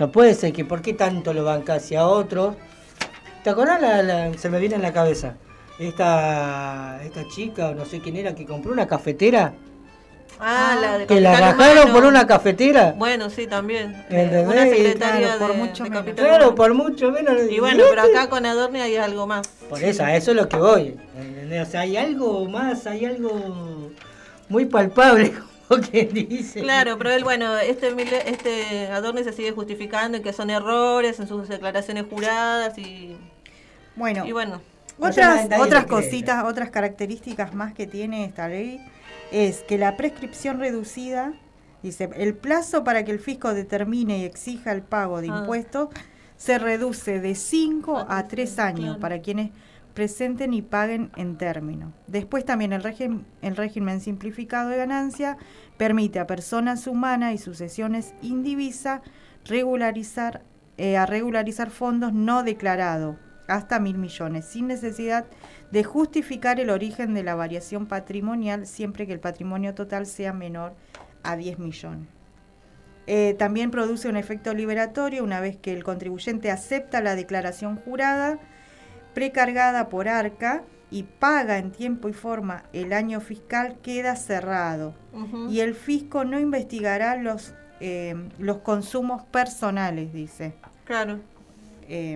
No puede ser que, ¿por qué tanto lo bancás y a otros? ¿Te acordás? La, la, se me viene en la cabeza. Esta, esta chica, o no sé quién era, que compró una cafetera. Ah, la de Que la Capital rajaron Humano. por una cafetera. Bueno, sí, también. ¿Entendés? Una secretaria Claro, por de, mucho de menos. Capital Claro, Humano. por mucho menos. Y bueno, pero acá con Adorni hay algo más. Por eso, a eso es lo que voy. ¿Entendés? O sea, hay algo más, hay algo muy palpable, como que dice. Claro, pero él, bueno, este, Mile- este Adorni se sigue justificando en que son errores en sus declaraciones juradas y... Bueno, y bueno. otras, nadie otras le cree. cositas, otras características más que tiene esta ley es que la prescripción reducida, dice, el plazo para que el fisco determine y exija el pago de Ah. impuestos se reduce de cinco a tres años claro. para quienes presenten y paguen en término. Después también el régimen, el régimen simplificado de ganancia permite a personas humanas y sucesiones indivisas regularizar, eh, a regularizar fondos no declarados hasta mil millones, sin necesidad de justificar el origen de la variación patrimonial siempre que el patrimonio total sea menor a diez millones. Eh, también produce un efecto liberatorio una vez que el contribuyente acepta la declaración jurada precargada por ARCA y paga en tiempo y forma, el año fiscal queda cerrado. Ujú. Y el fisco no investigará los, eh, los consumos personales, dice. Claro. Eh,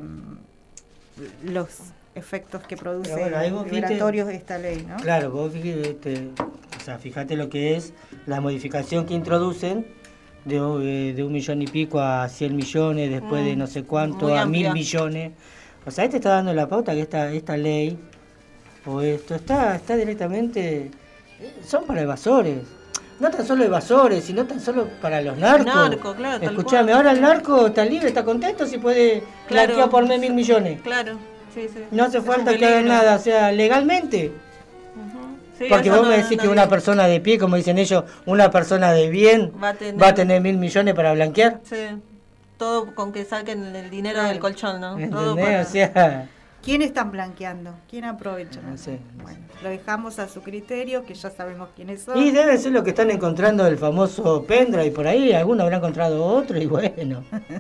los efectos que produce Pero bueno, ahí vos fíjate- liberatorios de esta ley, ¿no? Claro, vos fíjate, este, o sea, fíjate lo que es la modificación que introducen de, eh, de un millón y pico a cien millones, después de Mm, no sé cuánto, muy a amplia. mil millones. O sea, este está dando la pauta que esta, esta ley, o esto, está, está directamente, eh, son para evasores. No tan solo evasores, sino tan solo para los narcos. Narco, claro, tal Escuchame, cual. ahora el narco está libre, está contento si puede Claro. blanquear por mil millones. Claro, sí, sí. No hace Es un falta que hagan peligro. nada, o sea, legalmente. Sí, Porque eso vos no- me decís no que digo. una persona de pie, como dicen ellos, una persona de bien Va a tener- va a tener mil millones para blanquear. Sí, todo con que saquen el dinero del colchón, ¿no? Todo ¿Entendés? para... O sea, ¿Quién están blanqueando? ¿Quién aprovecha? no sé. Bueno, lo dejamos a su criterio, que ya sabemos quiénes son. Y debe ser lo que están encontrando el famoso pendrive por ahí, alguno habrá encontrado otro y bueno.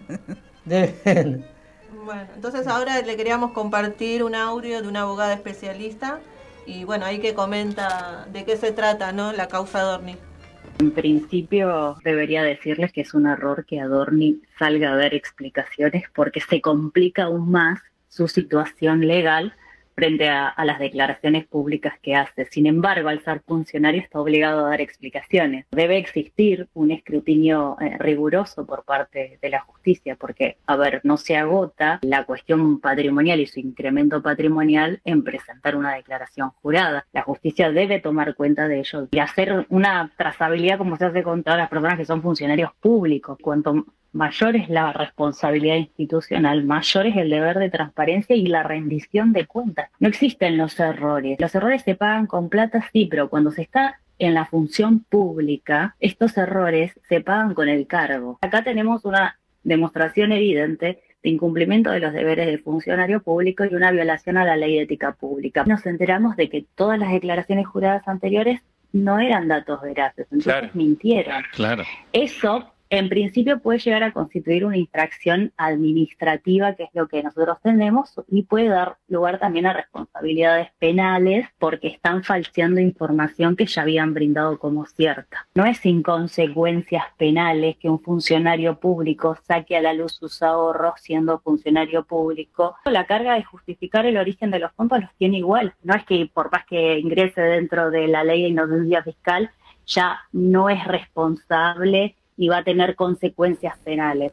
Deben. Bueno, entonces ahora le queríamos compartir un audio de una abogada especialista y bueno, ahí que comenta de qué se trata, ¿no? La causa Adorni. En principio debería decirles que es un error que Adorni salga a dar explicaciones porque se complica aún más su situación legal frente a, a las declaraciones públicas que hace. Sin embargo, al ser funcionario está obligado a dar explicaciones. Debe existir un escrutinio eh, riguroso por parte de la justicia porque, a ver, no se agota la cuestión patrimonial y su incremento patrimonial en presentar una declaración jurada. La justicia debe tomar cuenta de ello y hacer una trazabilidad como se hace con todas las personas que son funcionarios públicos. Cuanto mayor es la responsabilidad institucional, mayor es el deber de transparencia y la rendición de cuentas. No existen los errores. Los errores se pagan con plata, sí, pero cuando se está en la función pública, estos errores se pagan con el cargo. Acá tenemos una demostración evidente de incumplimiento de los deberes del funcionario público y una violación a la ley de ética pública. Nos enteramos de que todas las declaraciones juradas anteriores no eran datos veraces, entonces Claro. mintieron. Claro. Eso, en principio, puede llegar a constituir una infracción administrativa, que es lo que nosotros tenemos, y puede dar lugar también a responsabilidades penales porque están falseando información que ya habían brindado como cierta. No es sin consecuencias penales que un funcionario público saque a la luz sus ahorros siendo funcionario público. La carga de justificar el origen de los fondos los tiene igual. No es que por más que ingrese dentro de la ley de inocencia fiscal, ya no es responsable y va a tener consecuencias penales.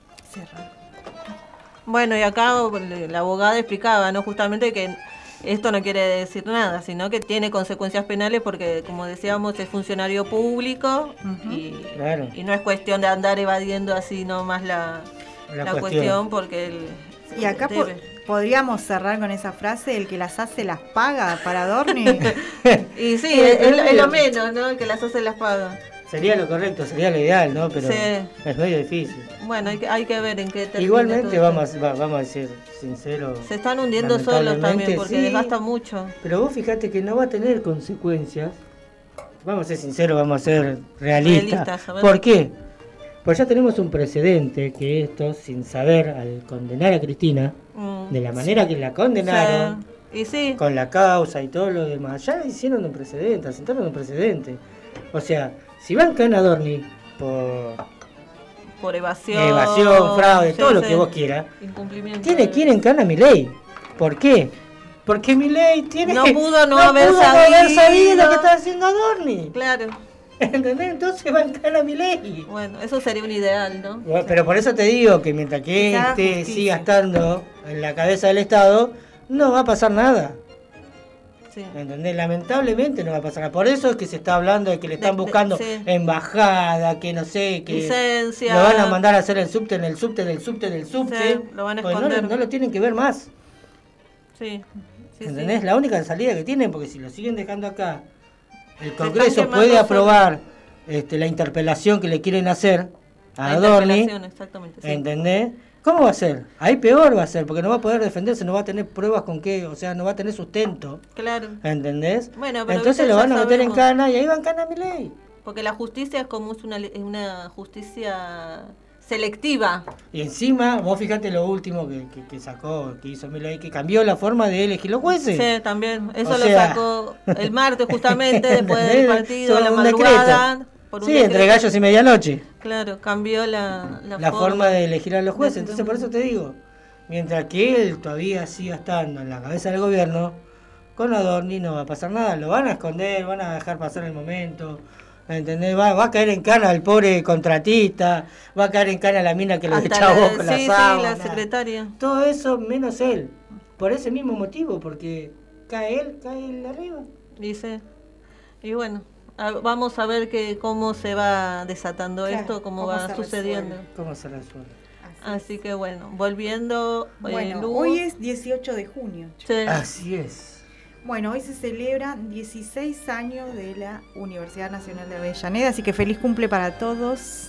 Bueno, y acá la abogada explicaba, ¿no? Justamente que esto no quiere decir nada, sino que tiene consecuencias penales porque, como decíamos, es funcionario público y, Claro. y no es cuestión de andar evadiendo así nomás la, La la cuestión. cuestión. porque él Y acá po- debe. podríamos cerrar con esa frase, el que las hace las paga para Adorni. Y sí, es, es lo- es lo menos, ¿no? El que las hace las paga. Sería lo correcto, sería lo ideal, ¿no? Pero Sí. es medio difícil. Bueno, hay que, hay que ver en qué termina Igualmente, todo vamos, a- va- vamos a ser sinceros. Se están hundiendo solos también lamentablemente, porque sí, desgasta mucho. Pero vos fijate que no va a tener consecuencias. Vamos a ser sinceros, vamos a ser realistas. Realistas, a ver. ¿Por qué? Pues ya tenemos un precedente que esto, sin saber, al condenar a Cristina, mm, de la manera sí. que la condenaron, sí. Y sí. con la causa y todo lo demás, ya hicieron un precedente, asentaron un precedente. O sea, si bancan a Adorni por... por evasión, evasión, fraude, todo lo que vos quieras, tiene que ir en cana a Milei. ¿Por qué? Porque Milei tiene no pudo no, no haber, pudo sabido. haber sabido lo que está haciendo Adorni. Claro. ¿Entendés? Entonces va en cana a Milei. Bueno, eso sería un ideal, ¿no? Bueno, pero por eso te digo que mientras que este siga estando en la cabeza del Estado, no va a pasar nada. Sí. ¿Entendés? Lamentablemente no va a pasar nada. Por eso es que se está hablando de que le están de, buscando de, sí. embajada, que no sé, que licencia. Lo van a mandar a hacer el subte en el subte del subte del subte. Sí, lo van a pues esconder. No, no lo tienen que ver más. Sí. sí ¿Entendés? Sí. La única salida que tienen, porque si lo siguen dejando acá, el Congreso puede aprobar este, la interpelación que le quieren hacer a Adorni. Exactamente, sí. ¿Entendés? ¿Cómo va a ser? Ahí peor va a ser, porque no va a poder defenderse, no va a tener pruebas con qué, o sea, no va a tener sustento. Claro. ¿Entendés? Bueno, pero entonces lo van a meter sabemos. en cana y ahí va en cana Milei. Porque la justicia es como es una, una justicia selectiva. Y encima, vos fíjate lo último que, que, que sacó, que hizo Milei, que cambió la forma de elegir los jueces. Sí, también. Eso o lo sea... sacó el martes justamente, después del partido, la madrugada. Por un sí, decreto. Entre gallos y medianoche. Claro, cambió la, la, la forma. forma de elegir a los jueces. Entonces, por eso te digo, mientras que él todavía siga estando en la cabeza del gobierno, con Adorni no va a pasar nada. Lo van a esconder, van a dejar pasar el momento. ¿Entendés? Va, va a caer en cana el pobre contratista, va a caer en cana la mina que lo echaba con la sí, sábana. Sí, la secretaria. Todo eso menos él. Por ese mismo motivo, porque cae él, cae él arriba. Dice. Y bueno. Vamos a ver que cómo se va desatando claro, esto, cómo, cómo va sucediendo. Resuelve. Cómo se resuelve. Así, Así que bueno, volviendo. Bueno, eh, hoy es dieciocho de junio. Sí. Así es. Bueno, hoy se celebran dieciséis años de la Universidad Nacional de Avellaneda, así que feliz cumple para todos.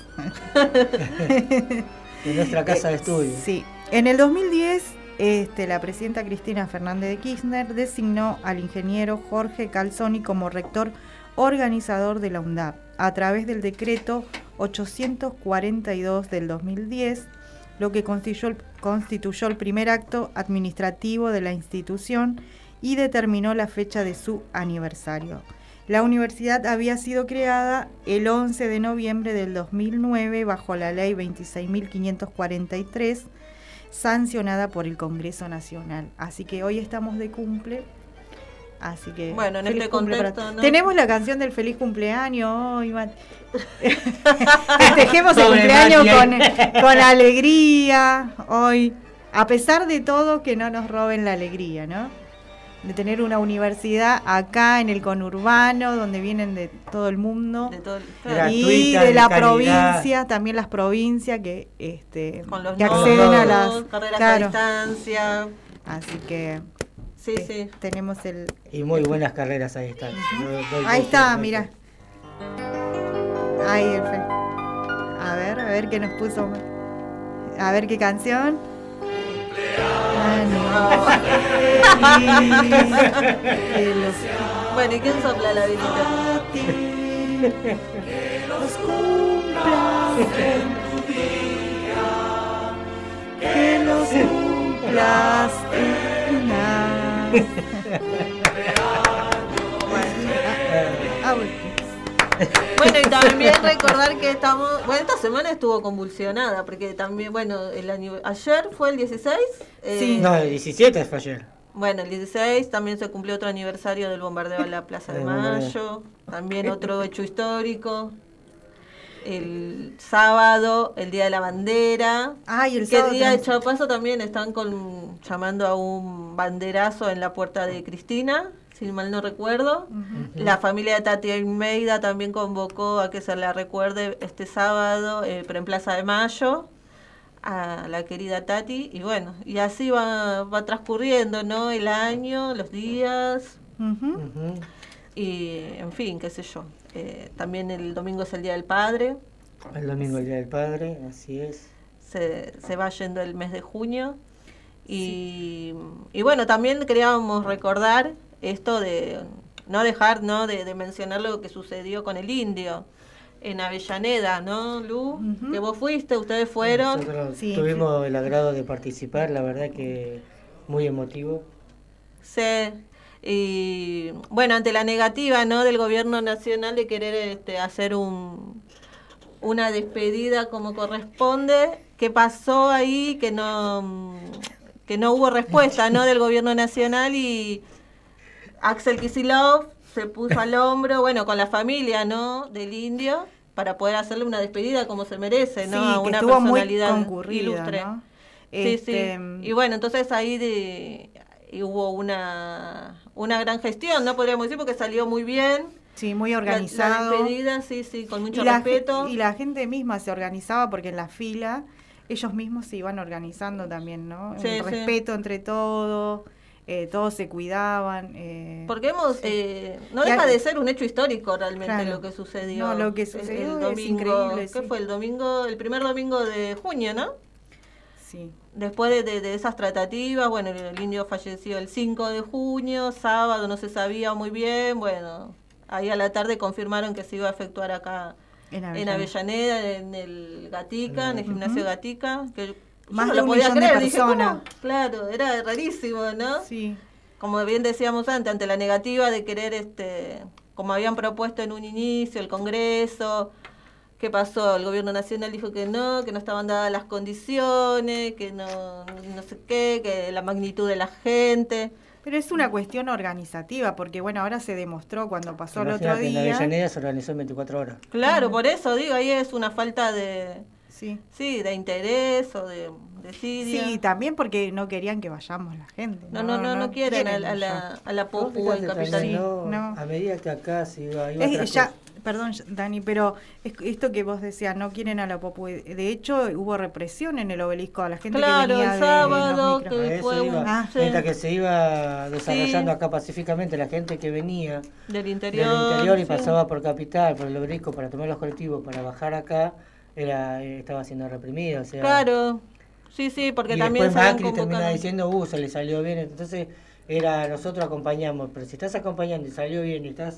En nuestra casa de estudio. Sí. En el dos mil diez, este, la presidenta Cristina Fernández de Kirchner designó al ingeniero Jorge Calzoni como rector organizador de la UNDAB, a través del decreto ochocientos cuarenta y dos del dos mil diez, lo que constituyó el, constituyó el primer acto administrativo de la institución y determinó la fecha de su aniversario. La universidad había sido creada el once de noviembre del dos mil nueve bajo la ley veintiséis mil quinientos cuarenta y tres, sancionada por el Congreso Nacional. Así que hoy estamos de cumple. Así que bueno, en este contexto, para... ¿no? Tenemos la canción del feliz cumpleaños hoy, festejemos el cumpleaños con, con alegría hoy, a pesar de todo, que no nos roben la alegría, ¿no? De tener una universidad acá en el conurbano, donde vienen de todo el mundo, de todo, claro. Y de, de la calidad. Provincia, también las provincias que este con los que acceden nodos, a las carreras claro. a distancia. Así que Sí, sí. Tenemos el... Y muy buenas carreras ahí están. Uh-huh. Ahí está, mira. Ahí el fe. A ver, a ver qué nos puso. A ver qué canción. Ah, no. Bueno, ¿y quién sopla la velita? Que los cumplas en tu día. Que los cumplas en una. Bueno, y también recordar que estamos, bueno, esta semana estuvo convulsionada, porque también, bueno, el año, ayer fue el dieciséis. Eh, sí. No, el diecisiete fue ayer. Bueno, el dieciséis también se cumplió otro aniversario del bombardeo a la Plaza de Mayo, también otro hecho histórico. El sábado, el Día de la Bandera. Ay, el que sábado. El día de Chapazo también están con, llamando a un banderazo en la puerta de Cristina, si mal no recuerdo. Uh-huh. La familia de Tati Almeida también convocó a que se la recuerde este sábado, eh, pero en Plaza de Mayo, a la querida Tati. Y bueno, y así va, va transcurriendo, ¿no? El año, los días. Uh-huh. Uh-huh. Y, en fin, qué sé yo. Eh, también el domingo es el Día del Padre. El domingo el Día del Padre, así es. Se, se va yendo el mes de junio. Y, sí. y bueno, también queríamos recordar esto de no dejar no de, de mencionar lo que sucedió con el indio. en Avellaneda, ¿no, Lu? Uh-huh. Que vos fuiste, ustedes fueron. Nosotros sí, tuvimos sí. el agrado de participar, la verdad que muy emotivo. Sí, y bueno, ante la negativa, ¿no?, del gobierno nacional de querer este, hacer un una despedida como corresponde, ¿qué pasó ahí? Que no que no hubo respuesta, ¿no?, del gobierno nacional, y Axel Kicillof se puso al hombro, bueno, con la familia, ¿no?, del indio, para poder hacerle una despedida como se merece, ¿no?, sí, a una estuvo personalidad muy concurrida, ilustre. ¿no? Sí, Este... sí. Y bueno, entonces ahí de, y hubo una una gran gestión, ¿no?, podríamos decir, porque salió muy bien. Sí, muy organizado. La, la despedida, sí, sí, con mucho y la, respeto. Y la gente misma se organizaba porque en la fila ellos mismos se iban organizando también, ¿no? Sí, Un sí. respeto entre todos, eh, todos se cuidaban. Eh, porque hemos, sí. eh, no deja de ser un hecho histórico realmente, claro, lo que sucedió. No, lo que sucedió el, el domingo, es increíble. ¿Qué sí. fue el domingo? El primer domingo de junio, ¿no? Sí. Después de, de, de esas tratativas, bueno, el, el indio falleció el cinco de junio, sábado no se sabía muy bien, bueno, ahí a la tarde confirmaron que se iba a efectuar acá en Avellaneda, en, Avellaneda, en el Gatica, en el gimnasio uh-huh. Gatica, que más yo de no lo un podía millón creer, de dije, personas. ¿cómo? Claro, era rarísimo, ¿no? Sí. Como bien decíamos antes, ante la negativa de querer, este, como habían propuesto en un inicio, el Congreso. ¿Qué pasó? El gobierno nacional dijo que no, que no estaban dadas las condiciones, que no, no sé qué, que la magnitud de la gente. Pero es una cuestión organizativa, porque bueno, ahora se demostró cuando pasó el otro día. En Avellaneda se organizó en veinticuatro horas. Claro, por eso digo, ahí es una falta de, sí, sí, de interés o de desidia. Sí, también porque no querían que vayamos la gente. No, no, no, no, no quieren, quieren a, a la, a la Popu en Capital. Sí, no, no. A medida que acá se iba, iba es, ya, Perdón, Dani, pero es, esto que vos decías, no quieren a la Popu. De hecho, hubo represión en el obelisco a la gente claro, que venía el sábado, de, de que fue iba, un... ah, sí. Mientras que se iba desarrollando sí. acá pacíficamente, la gente que venía del interior, del interior y sí. pasaba por Capital, por el obelisco, para tomar los colectivos, para bajar acá, era estaba siendo reprimida. O sea, claro, sí, sí, porque y también después se Macri termina diciendo, uh, se le salió bien. Entonces, era nosotros acompañamos, pero si estás acompañando y salió bien y estás...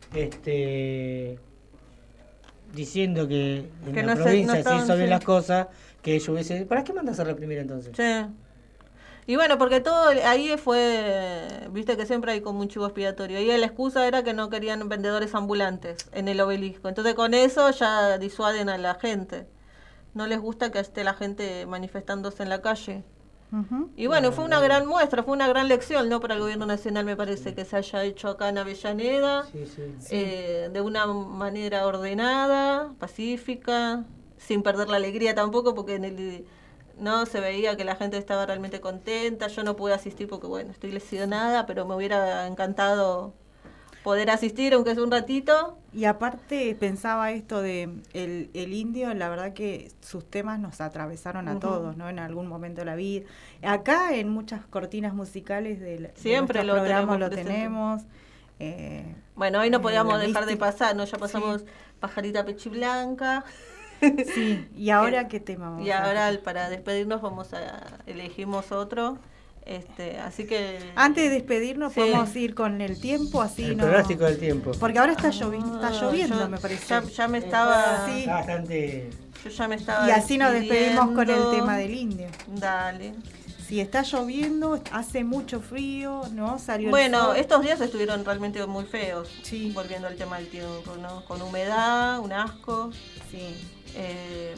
este diciendo que en que la no provincia se, no estaban, hizo bien sí. las cosas, que ellos hubiesen... ¿Para qué mandas a reprimir entonces? Sí. Y bueno, porque todo ahí fue... Viste que siempre hay como un chivo expiatorio. Y la excusa era que no querían vendedores ambulantes en el obelisco. Entonces con eso ya disuaden a la gente. No les gusta que esté la gente manifestándose en la calle. Uh-huh. Y bueno, fue una gran muestra, fue una gran lección, ¿no? Para el gobierno nacional, me parece, que se haya hecho acá en Avellaneda, sí, sí, sí. Eh, de una manera ordenada, pacífica, sin perder la alegría tampoco, porque en el no se veía que la gente estaba realmente contenta. Yo no pude asistir porque, bueno, estoy lesionada, pero me hubiera encantado poder asistir, aunque es un ratito. Y aparte pensaba esto de el, el indio, la verdad que sus temas nos atravesaron a uh-huh. todos, ¿no? En algún momento de la vida. Acá en muchas cortinas musicales de, siempre de lo programa tenemos lo presente. tenemos. Eh, bueno, hoy no podíamos eh, dejar de pasar, ¿no? Ya pasamos sí. Pajarita Pechiblanca. Sí, y ahora qué tema vamos y a ahora hacer? Para despedirnos vamos a elegimos otro. Este, así que antes de despedirnos sí. podemos ir con el tiempo, así el no. pronóstico del tiempo. Porque ahora está lloviendo, está lloviendo, yo, me parece. Ya, ya me estaba sí. bastante. Yo ya me estaba y así nos despedimos con el tema del del indio. Dale. Si está lloviendo, hace mucho frío, ¿no? Salió bueno, el sol. Estos días estuvieron realmente muy feos. Sí. Volviendo al tema del tiempo, ¿no? Con humedad, un asco. Sí. Eh,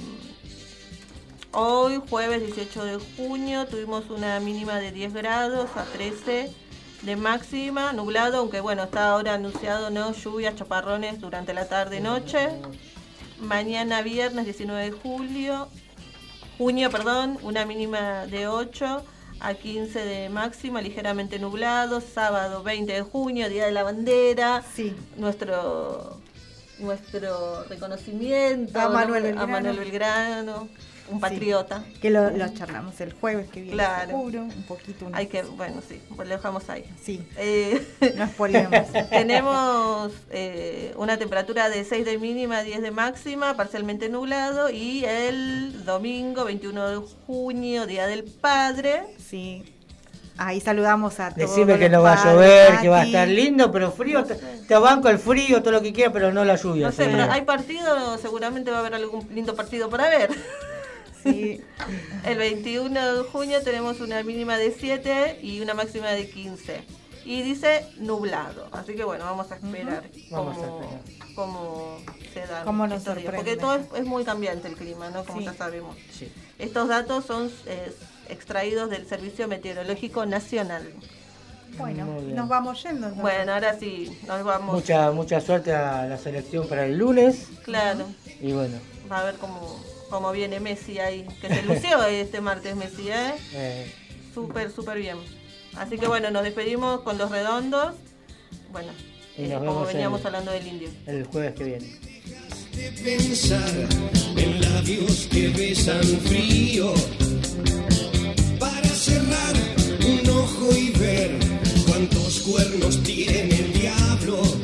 Hoy, jueves dieciocho de junio, tuvimos una mínima de diez grados a trece de máxima, nublado, aunque bueno, está ahora anunciado, ¿no? Lluvias, chaparrones durante la tarde-noche. Mañana viernes diecinueve de julio, junio, perdón, una mínima de ocho a quince de máxima, ligeramente nublado. Sábado veinte de junio, Día de la Bandera. Sí. Nuestro, nuestro reconocimiento a Manuel ¿no? Belgrano. A Manuel Belgrano. Un patriota. Sí, que lo, lo charlamos el jueves que viene, claro. seguro, un poquito. Unos... Hay que, bueno, sí, pues lo dejamos ahí. Sí, eh, no spoilemos. Tenemos eh, una temperatura de seis de mínima, diez de máxima, parcialmente nublado, y el domingo veintiuno de junio, Día del Padre. Sí. Ahí saludamos a todos. Decime que no va a llover, que va a estar lindo, pero frío, te, te banco el frío, todo lo que quieras, pero no la lluvia. No sé, pero hay partido, seguramente va a haber algún lindo partido para ver. Sí. El veintiuno de junio tenemos una mínima de siete y una máxima de quince. Y dice nublado, así que bueno, vamos a esperar, uh-huh. vamos cómo, a esperar. cómo se dan cómo nos estos días, sorprende. porque todo es, es muy cambiante el clima, ¿no? Como sí. ya sabemos. Sí. Estos datos son eh, extraídos del Servicio Meteorológico Nacional. Bueno, nos vamos yendo. Entonces. Bueno, ahora sí, nos vamos. Mucha mucha suerte a la selección para el lunes. Claro. Y bueno. Va a ver cómo, cómo viene Messi ahí, que se lució este martes Messi, ¿eh? eh. Súper, súper bien. Así que bueno, nos despedimos con los redondos. Bueno, eh, como veníamos el, hablando del indio. El jueves que viene. De pensar en labios que besan frío, para cerrar un ojo y ver cuántos cuernos tiene el diablo.